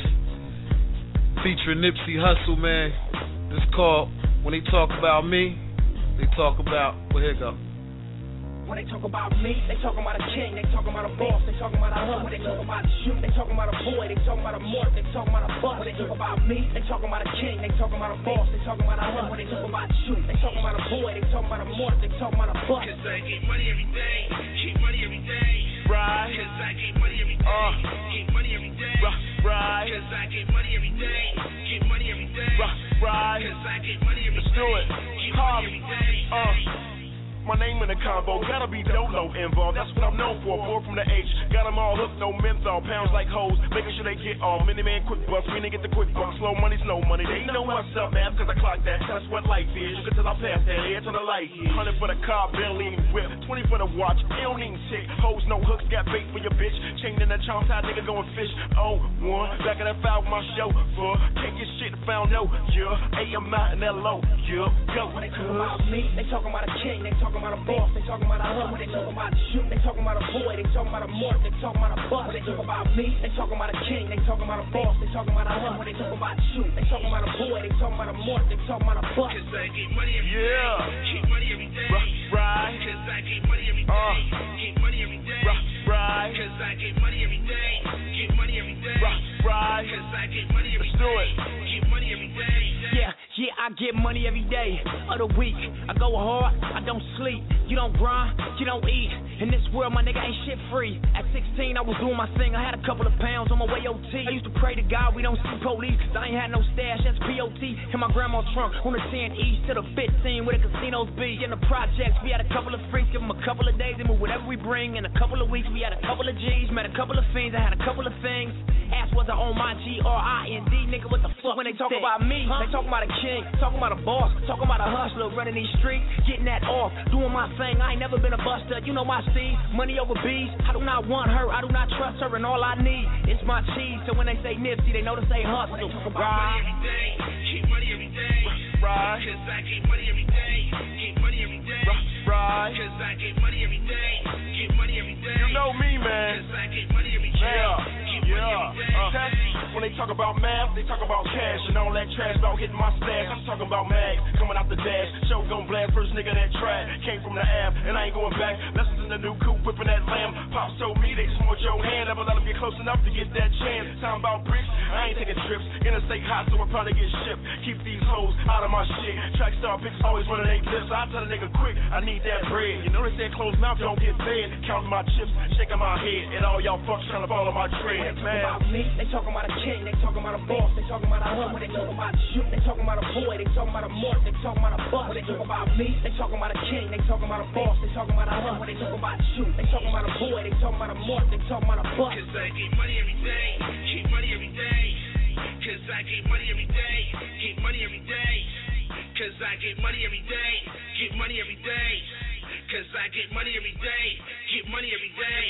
featuring Nipsey Hussle, man. This called When They Talk About Me, They Talk About, well, here it go. When they talk about me, they talking about a king, they talking about a boss, they talking about a hub, they talking about a shoot, they talking about a boy, they talking about a morph, they talking about a bust. When they talk about me, they talking about a king, they talking about a boss, they talking about a hub, when they talk about a shoot, they talking about a boy, they talking about a morph, they talking about a bust. Cause I get money every day, keep money every day, right? Cause I get money every day, keep money every day, right? Cause I get money every day, keep money every day, right? Cause I get money every day, keep money every day. My name in the combo, gotta be Dolo involved, that's what I'm known for. Boy from the H, got them all hooked, no menthol, pounds like hoes, making sure they get all. Mini man quick bucks, we didn't get the quick bucks. Slow money's no money, they know what's up, man, cause I clock that. That's what life is, you can tell I passed that, here to the light. 100 for the car, Bentley and whip, 20 for the watch, it don't even tick. Hoes, no hooks, got bait for your bitch. Chained in the charm, tied nigga going fish. Oh, one, back of that foul with my chauffeur. Can't get shit found, no, yeah. AM out in that low, yeah, go. When they talk about me, they talking about a king, they talking about a boss, they talking about a hub, they talking about a shoot, they talking about a boy, they talking about a morph, they talking about a bust. When they talk about me, they talking about a king, they talking about a boss, they talking about a hub, they talking about a shoot, they talking about a boy, they talking about a morph, they talking about a bust. Cause I get money every day, keep money every day, right? Cause I get money every day, keep money every day, right? Cause I get money every day, keep money every day, right? Cause I get money every day, keep money every day. Yeah, I get money every day of the week. I go hard, I don't sleep. You don't grind, you don't eat. In this world, my nigga ain't shit free. At 16, I was doing my thing. I had a couple of pounds on my way OT. I used to pray to God we don't see police, cause I ain't had no stash, that's POT. In my grandma's trunk, on the 10 east to the 15 where the casinos be. In the projects, we had a couple of freaks, give them a couple of days, they move whatever we bring. In a couple of weeks, we had a couple of G's, met a couple of fiends, I had a couple of things. Ass wasn't on my GRIND, nigga, what the fuck? When they talk about me, they talking about a king, talking about a boss, talking about a hustler running these streets, getting that off, doing my thing. I ain't never been a buster, you know my steez, money over bees. I do not want her, I do not trust her, and all I need is my cheese. So when they say Nipsey, they know to say hustle. Money every day, keep money every day, right? Cause I get money every day, keep money every day, right? Cause I get money every day, keep money every day. You know me, man. Cause I get money every day, keep money every day. When they talk about math, they talk about cash and all that trash about hitting my stash. I'm talking about mag, coming out the dash. Show gon' blast, first nigga that tried. Came from the app, and I ain't going back. Lessons in the new coupe, whipping that lamb. Pops told me they just want your hand. Never let them get close enough to get that chance. Talking about bricks, I ain't taking trips. Interstate hot, so we'll probably get shipped. Keep these hoes out of my shit. Track star pics always running they clips. I tell a nigga quick, I need that bread. You know they said closed mouth don't get fed. Counting my chips, shaking my head, and all y'all fucks trying to follow my trend. Man, about me, they talking about a king, they talking about a boss, they talking about a hub, they talking about a shoot, they talking about a boy, they talking about a morph, they talking about a bust. They talk about me, they talking about a king, they talking about a boss, they talking about a hub, they talking about a shoot, they talking about a boy, they talking about a morph, they talking about a bust. Cause I get money every day, keep money every day. Cause I get money every day, keep money every day. Cause I get money every day, keep money every day. Cause I get money every day, keep money every day.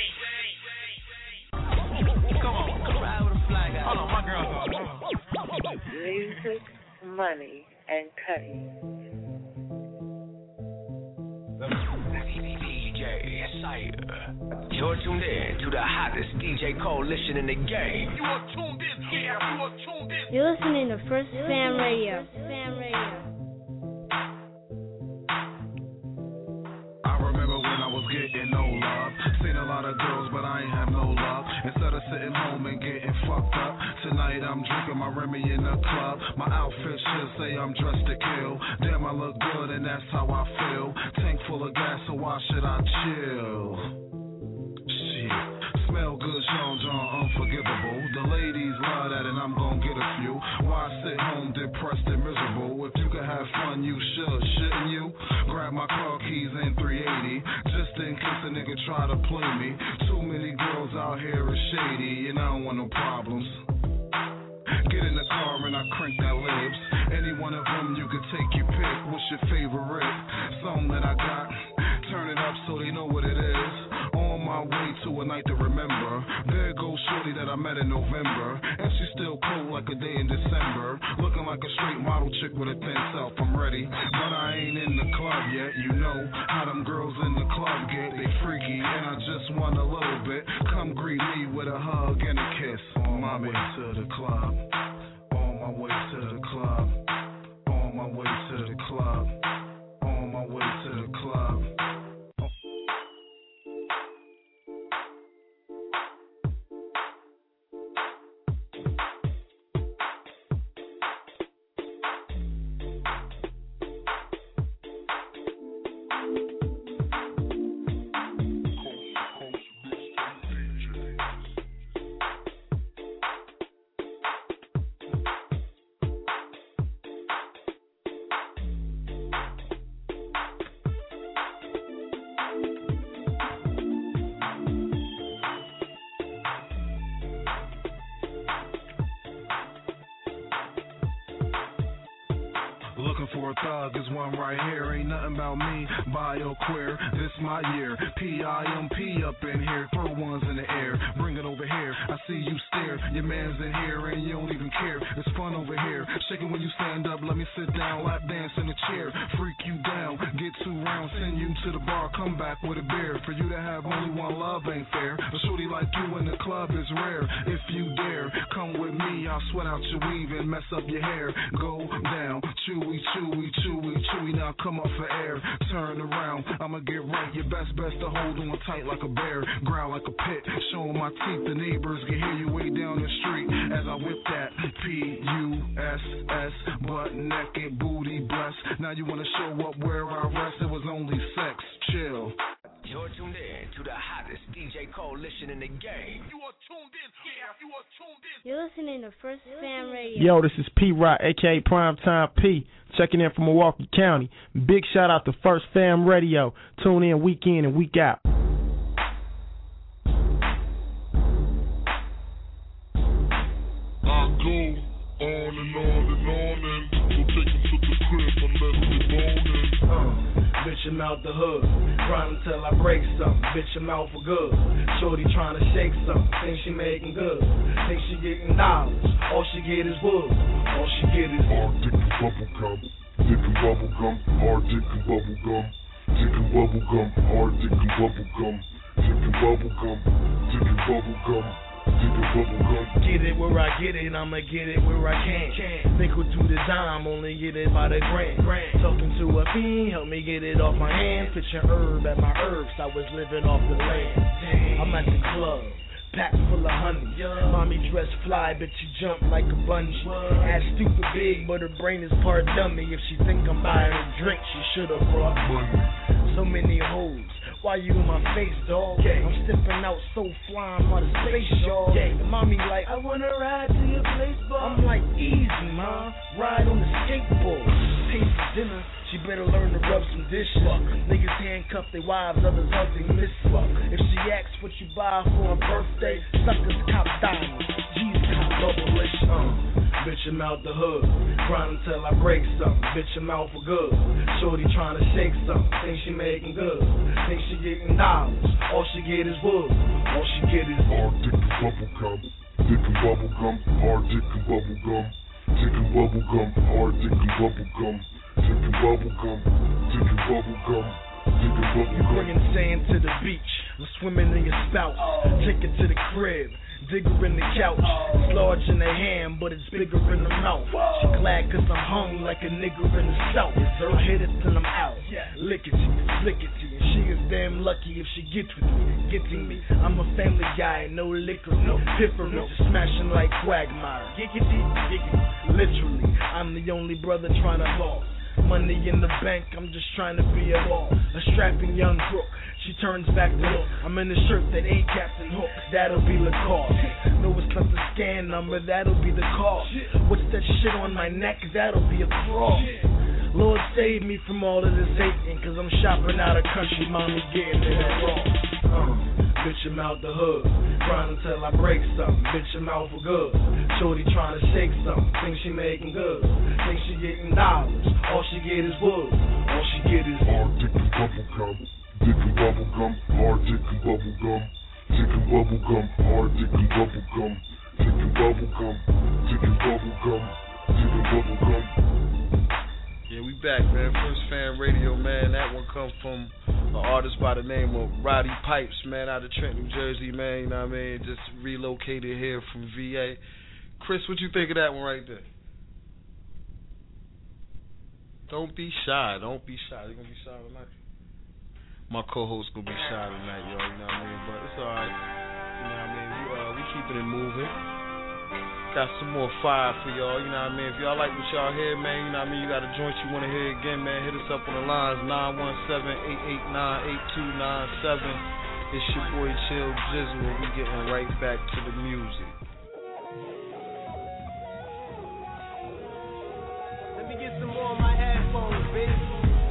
Come on, ride with a flag out. Hold on, my girl. Music, money, and cutting. DJ Sire. You're tuned in to the hottest DJ coalition in the game. You are tuned in, yeah, you are tuned in. You're listening to First Fam Radio. Fam Radio. I remember when I was getting getting no love. Seen a lot of girls, but I ain't have no love. Instead of sitting home and getting fucked up, tonight I'm drinking my Remy in the club. My outfit should say I'm dressed to kill. Damn, I look good and that's how I feel. Tank full of gas, so why should I chill? Shit, smell good, Sean John, unforgivable. The ladies love that and I'm gon' get a few. Why sit home depressed and miserable? If you could have fun, you should, shouldn't you? Grab my car keys in 380, just in case a nigga try to play me. Too many girls out here is shady, and I don't want no problems. Get in the car and I crank that lips. Any one of them you could take your pick. What's your favorite song that I got? Turn it up so they know what it is. On my way to a night to remember. There goes shorty that I met in November, and she's still cold like a day in December. Looking like a straight model chick with a thin self. I'm ready, but I ain't in the club yet. You know how them girls in the club get. They freaky, and I just want a little bit. Come greet me with a hug and a kiss. On my way to the club. On my way to the club. On my way to the club. On my way to the club. Looking for a thug is one right here. Ain't nothing about me, bio queer. This my year. PIMP up in here. Throw ones in the air. Bring it over here. I see you stare. Your man's in here and you don't even care. It's fun over here. Shaking when you stand up. Let me sit down. Lap dance in the chair. Freak you down. Get 2 rounds. Send you to the bar. Come back with a beer. For you to have only one love ain't fair. A shorty like you in the club is rare. If you dare, come with me. I'll sweat out your weave and mess up your hair. Go down. Chewy, chewy, chewy, chewy. Now come up for air. Turn around. I'ma get right. Your best to hold on tight like a bear. Growl like a pit. Showing my teeth. The neighbors can hear you way down the street as I whip that P-U-S-S. Butt naked, booty blessed. Now you wanna show up where I rest. It was only sex. Chill. You're tuned in to the hottest DJ coalition in the game. You are tuned in. Yeah, you are tuned in. You're listening to First Fam Radio. Yo, this is P-Rock, a.k.a. Primetime P, checking in from Milwaukee County. Big shout out to First Fam Radio. Tune in week in and week out. I go on and on and on and we'll take him to the crib and let him be boning. Bitch, I'm out the hood, grind until I break something. Bitch, I'm out for good. Shorty trying to shake something, think she making good, think she getting dollars. All she get is wood, all she get is hard dick and bubble gum, dick and bubble gum, hard dick and bubble gum, dick and bubble gum, hard dick and bubble gum, dick and bubble gum, dick and bubble gum. Get it where I get it, I'ma get it where I can. Nickel to the dime, only get it by the grand. Talking to a fiend, help me get it off my hand. Pitching herb at my herbs, I was living off the land. I'm at the club, packed full of honey. Mommy dressed fly, but she jump like a bungee. Ass stupid big, but her brain is part dummy. If she think I'm buying her drink, she should've brought money. So many hoes. Why you in my face, dog? I'm stepping out so fly, I'm out of space, y'all. And mommy like, I wanna ride to your place, boy. I'm like, easy, ma. Ride on the skateboard. Pay for dinner. She better learn to rub some dishes. Niggas handcuff their wives, others hug they miss. If she asks what you buy for her birthday, suckers cop diamonds. G's cop bubble-ish. Bitch, I'm out the hood, grind until I break something. Bitch, I'm out for good. Shorty trying to shake something, think she making good, think she getting dollars. All she get is wood, all she get is hard dick and bubble gum, dick and bubble gum, hard dick and bubble gum, dick and bubble gum, hard dick and bubble gum, dick and bubble gum, dick and bubble gum. You bringing sand to the beach, I'm swimming in your spout. Take it to the crib, dig her in the couch. It's large in the hand, but it's bigger in the mouth. She glad cause I'm hung like a nigger in the south. I hit it till I'm out, lick it to you, flick it to you. She is damn lucky if she gets with me, getting me. I'm a family guy, no liquor, no piffer, just smashing like Quagmire. Giggity, giggity, literally. I'm the only brother trying to ball. Money in the bank, I'm just trying to be a ball. A strapping young crook. She turns back to look. I'm in a shirt that ain't Captain Hook. That'll be Lacoste. No, it's not the scan number. That'll be the cost. What's that shit on my neck? That'll be a cross. Lord save me from all of this hating, cause I'm shopping out of country. Mommy getting it wrong. Bitch, I'm out the hood. Grind until I break something. Bitch, I'm out for good. Shorty trying to shake something. Think she making good. Think she getting dollars. All she get is wood. All she get is hard dick and bubble gum. Dick and bubble gum. Hard dick and bubble gum. Dick and bubble gum. Hard dick and bubble gum. Dick and bubble gum. Dick and bubble gum. Dick and bubble gum. Yeah, we back, man. First Fan Radio, man. That one come from an artist by the name of Roddy Pipes, man, out of Trenton, New Jersey, man. You know what I mean? Just relocated here from VA. Chris, what you think of that one right there? Don't be shy. Don't be shy. You gonna be shy tonight? My co-host gonna be shy tonight, y'all. You know what I mean? But it's alright. You know what I mean? We keeping it moving. Got some more fire for y'all, you know what I mean? If y'all like what y'all hear, man, you know what I mean? You got a joint you want to hear again, man, hit us up on the lines, 917-889-8297. It's your boy Chill Jizzle, and we getting right back to the music. Let me get some more of my headphones, baby.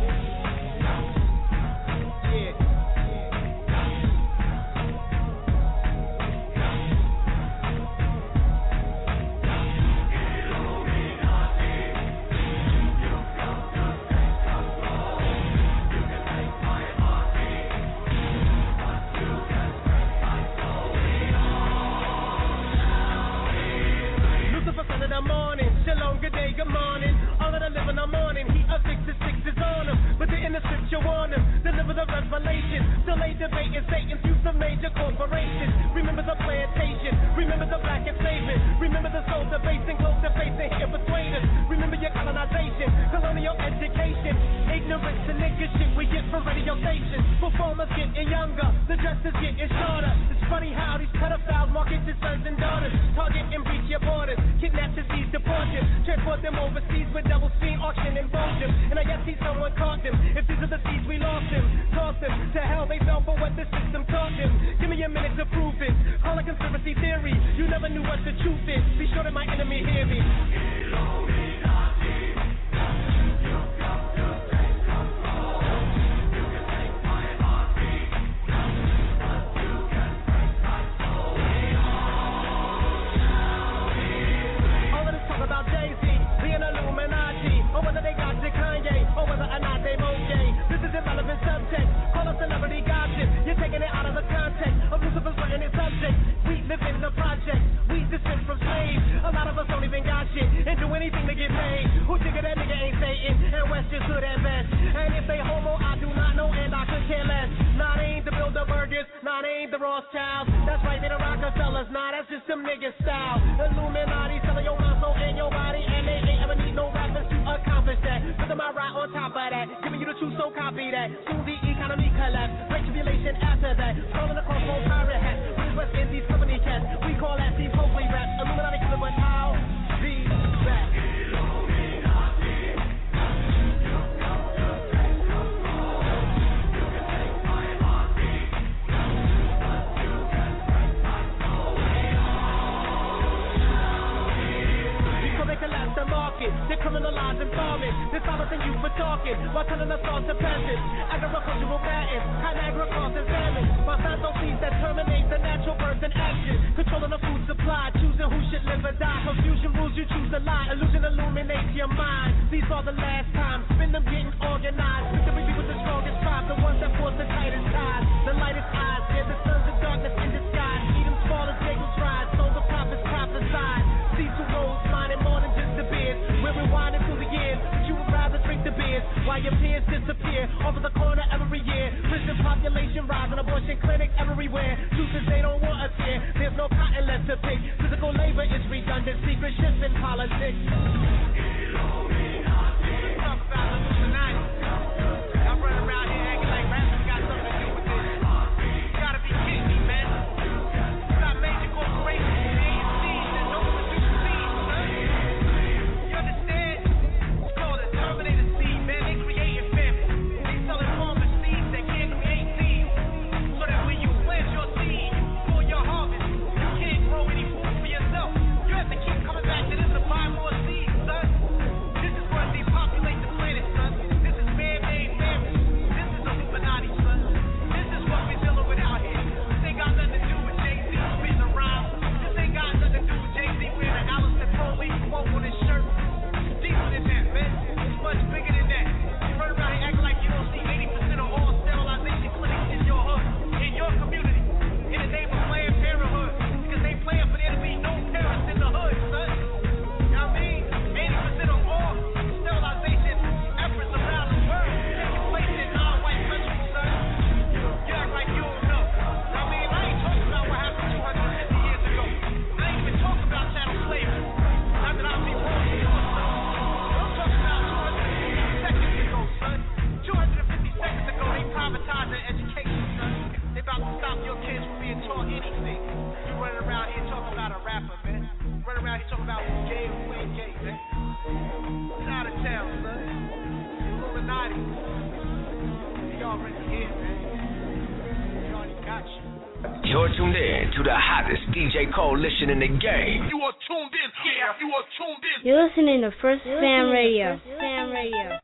Good day, good morning. All of the living I'm on him. He affixes sixes on him. But the inner scripture warn him. Deliver the revelation. Still ain't debating Satan's use of major corporations. Remember the plantation. Remember the black enslavement. Remember the soul debasing, close to facing, here persuaders. Remember your colonization, colonial education. Ignorance and nigga shit we get from radio stations. Performers getting younger, the dresses getting shorter. It's funny how these pedophiles market their sons and daughters. Target and breach your borders. Kidnap to seize, deport them. Transport them overseas with double speed, auction and bullshit. And I guess see someone caught them. If these are the seeds we lost them, toss them to hell. They fell for what the system taught them. Give me a minute to prove it. Call it conspiracy theory. You never knew what the truth is. Be sure that my enemy hear me. Or whether they got to Kanye, or whether or not they okay. This is irrelevant subject. Call us celebrity gossip. You're taking it out of the context of Lucifer's written in subject. We live in the project. We descend from slaves. A lot of us don't even got shit and do anything to get paid. Who figure that nigga ain't Satan? And West just good at best. And if they homo, I do not know and I could care less. Nah, they ain't the Bilderbergers. Nah, they ain't the Rothschilds. That's right, they the Rockefellers. Nah, that's just some niggas style. Illuminati selling your mind, soul, and your body. And they ain't ever need no rappers to accomplish that. Put them out right on top of that. Giving you the truth, so copy that. Soon the economy collapse. Great tribulation after that. Scrolling across both pirate hats. West Indies company cats. We call that Steve Hopefully rap. Illuminati killer, but how? Be back. Collapse the market, they're criminalizing farming. They're silencing you for talking while telling us all to peasants. Agricultural patents, high Niagara crossing famine. Monsanto seeds that terminate the natural birth and action. Controlling the food supply, choosing who should live or die. Confusion rules, you choose a lie. Illusion illuminates your mind. These are the last times, spin them getting organized. Victory be with the strongest tribe, the ones that force the tightest ties. The lightest eyes, they're the sons of darkness in disguise. Eat them small as Jacob's rise, so the prophets prophesied. See two roads, minding more than just the beers. We're rewinding through the years, but you would rather drink the beers while your peers disappear over the corner every year. Prison population rising, abortion clinics everywhere. Truth is they don't want us here. There's no cotton left to pick. Physical labor is redundant. Secret shifts in politics. Talk about Illuminati. I'm running around here acting like rappers got something to do You're tuned in to the hottest DJ coalition in the game. You are tuned in. Yeah, you are tuned in. You're listening to First Fam Radio. Fam Radio.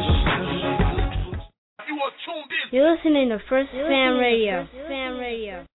You're listening to First Fam Radio. Fam Radio.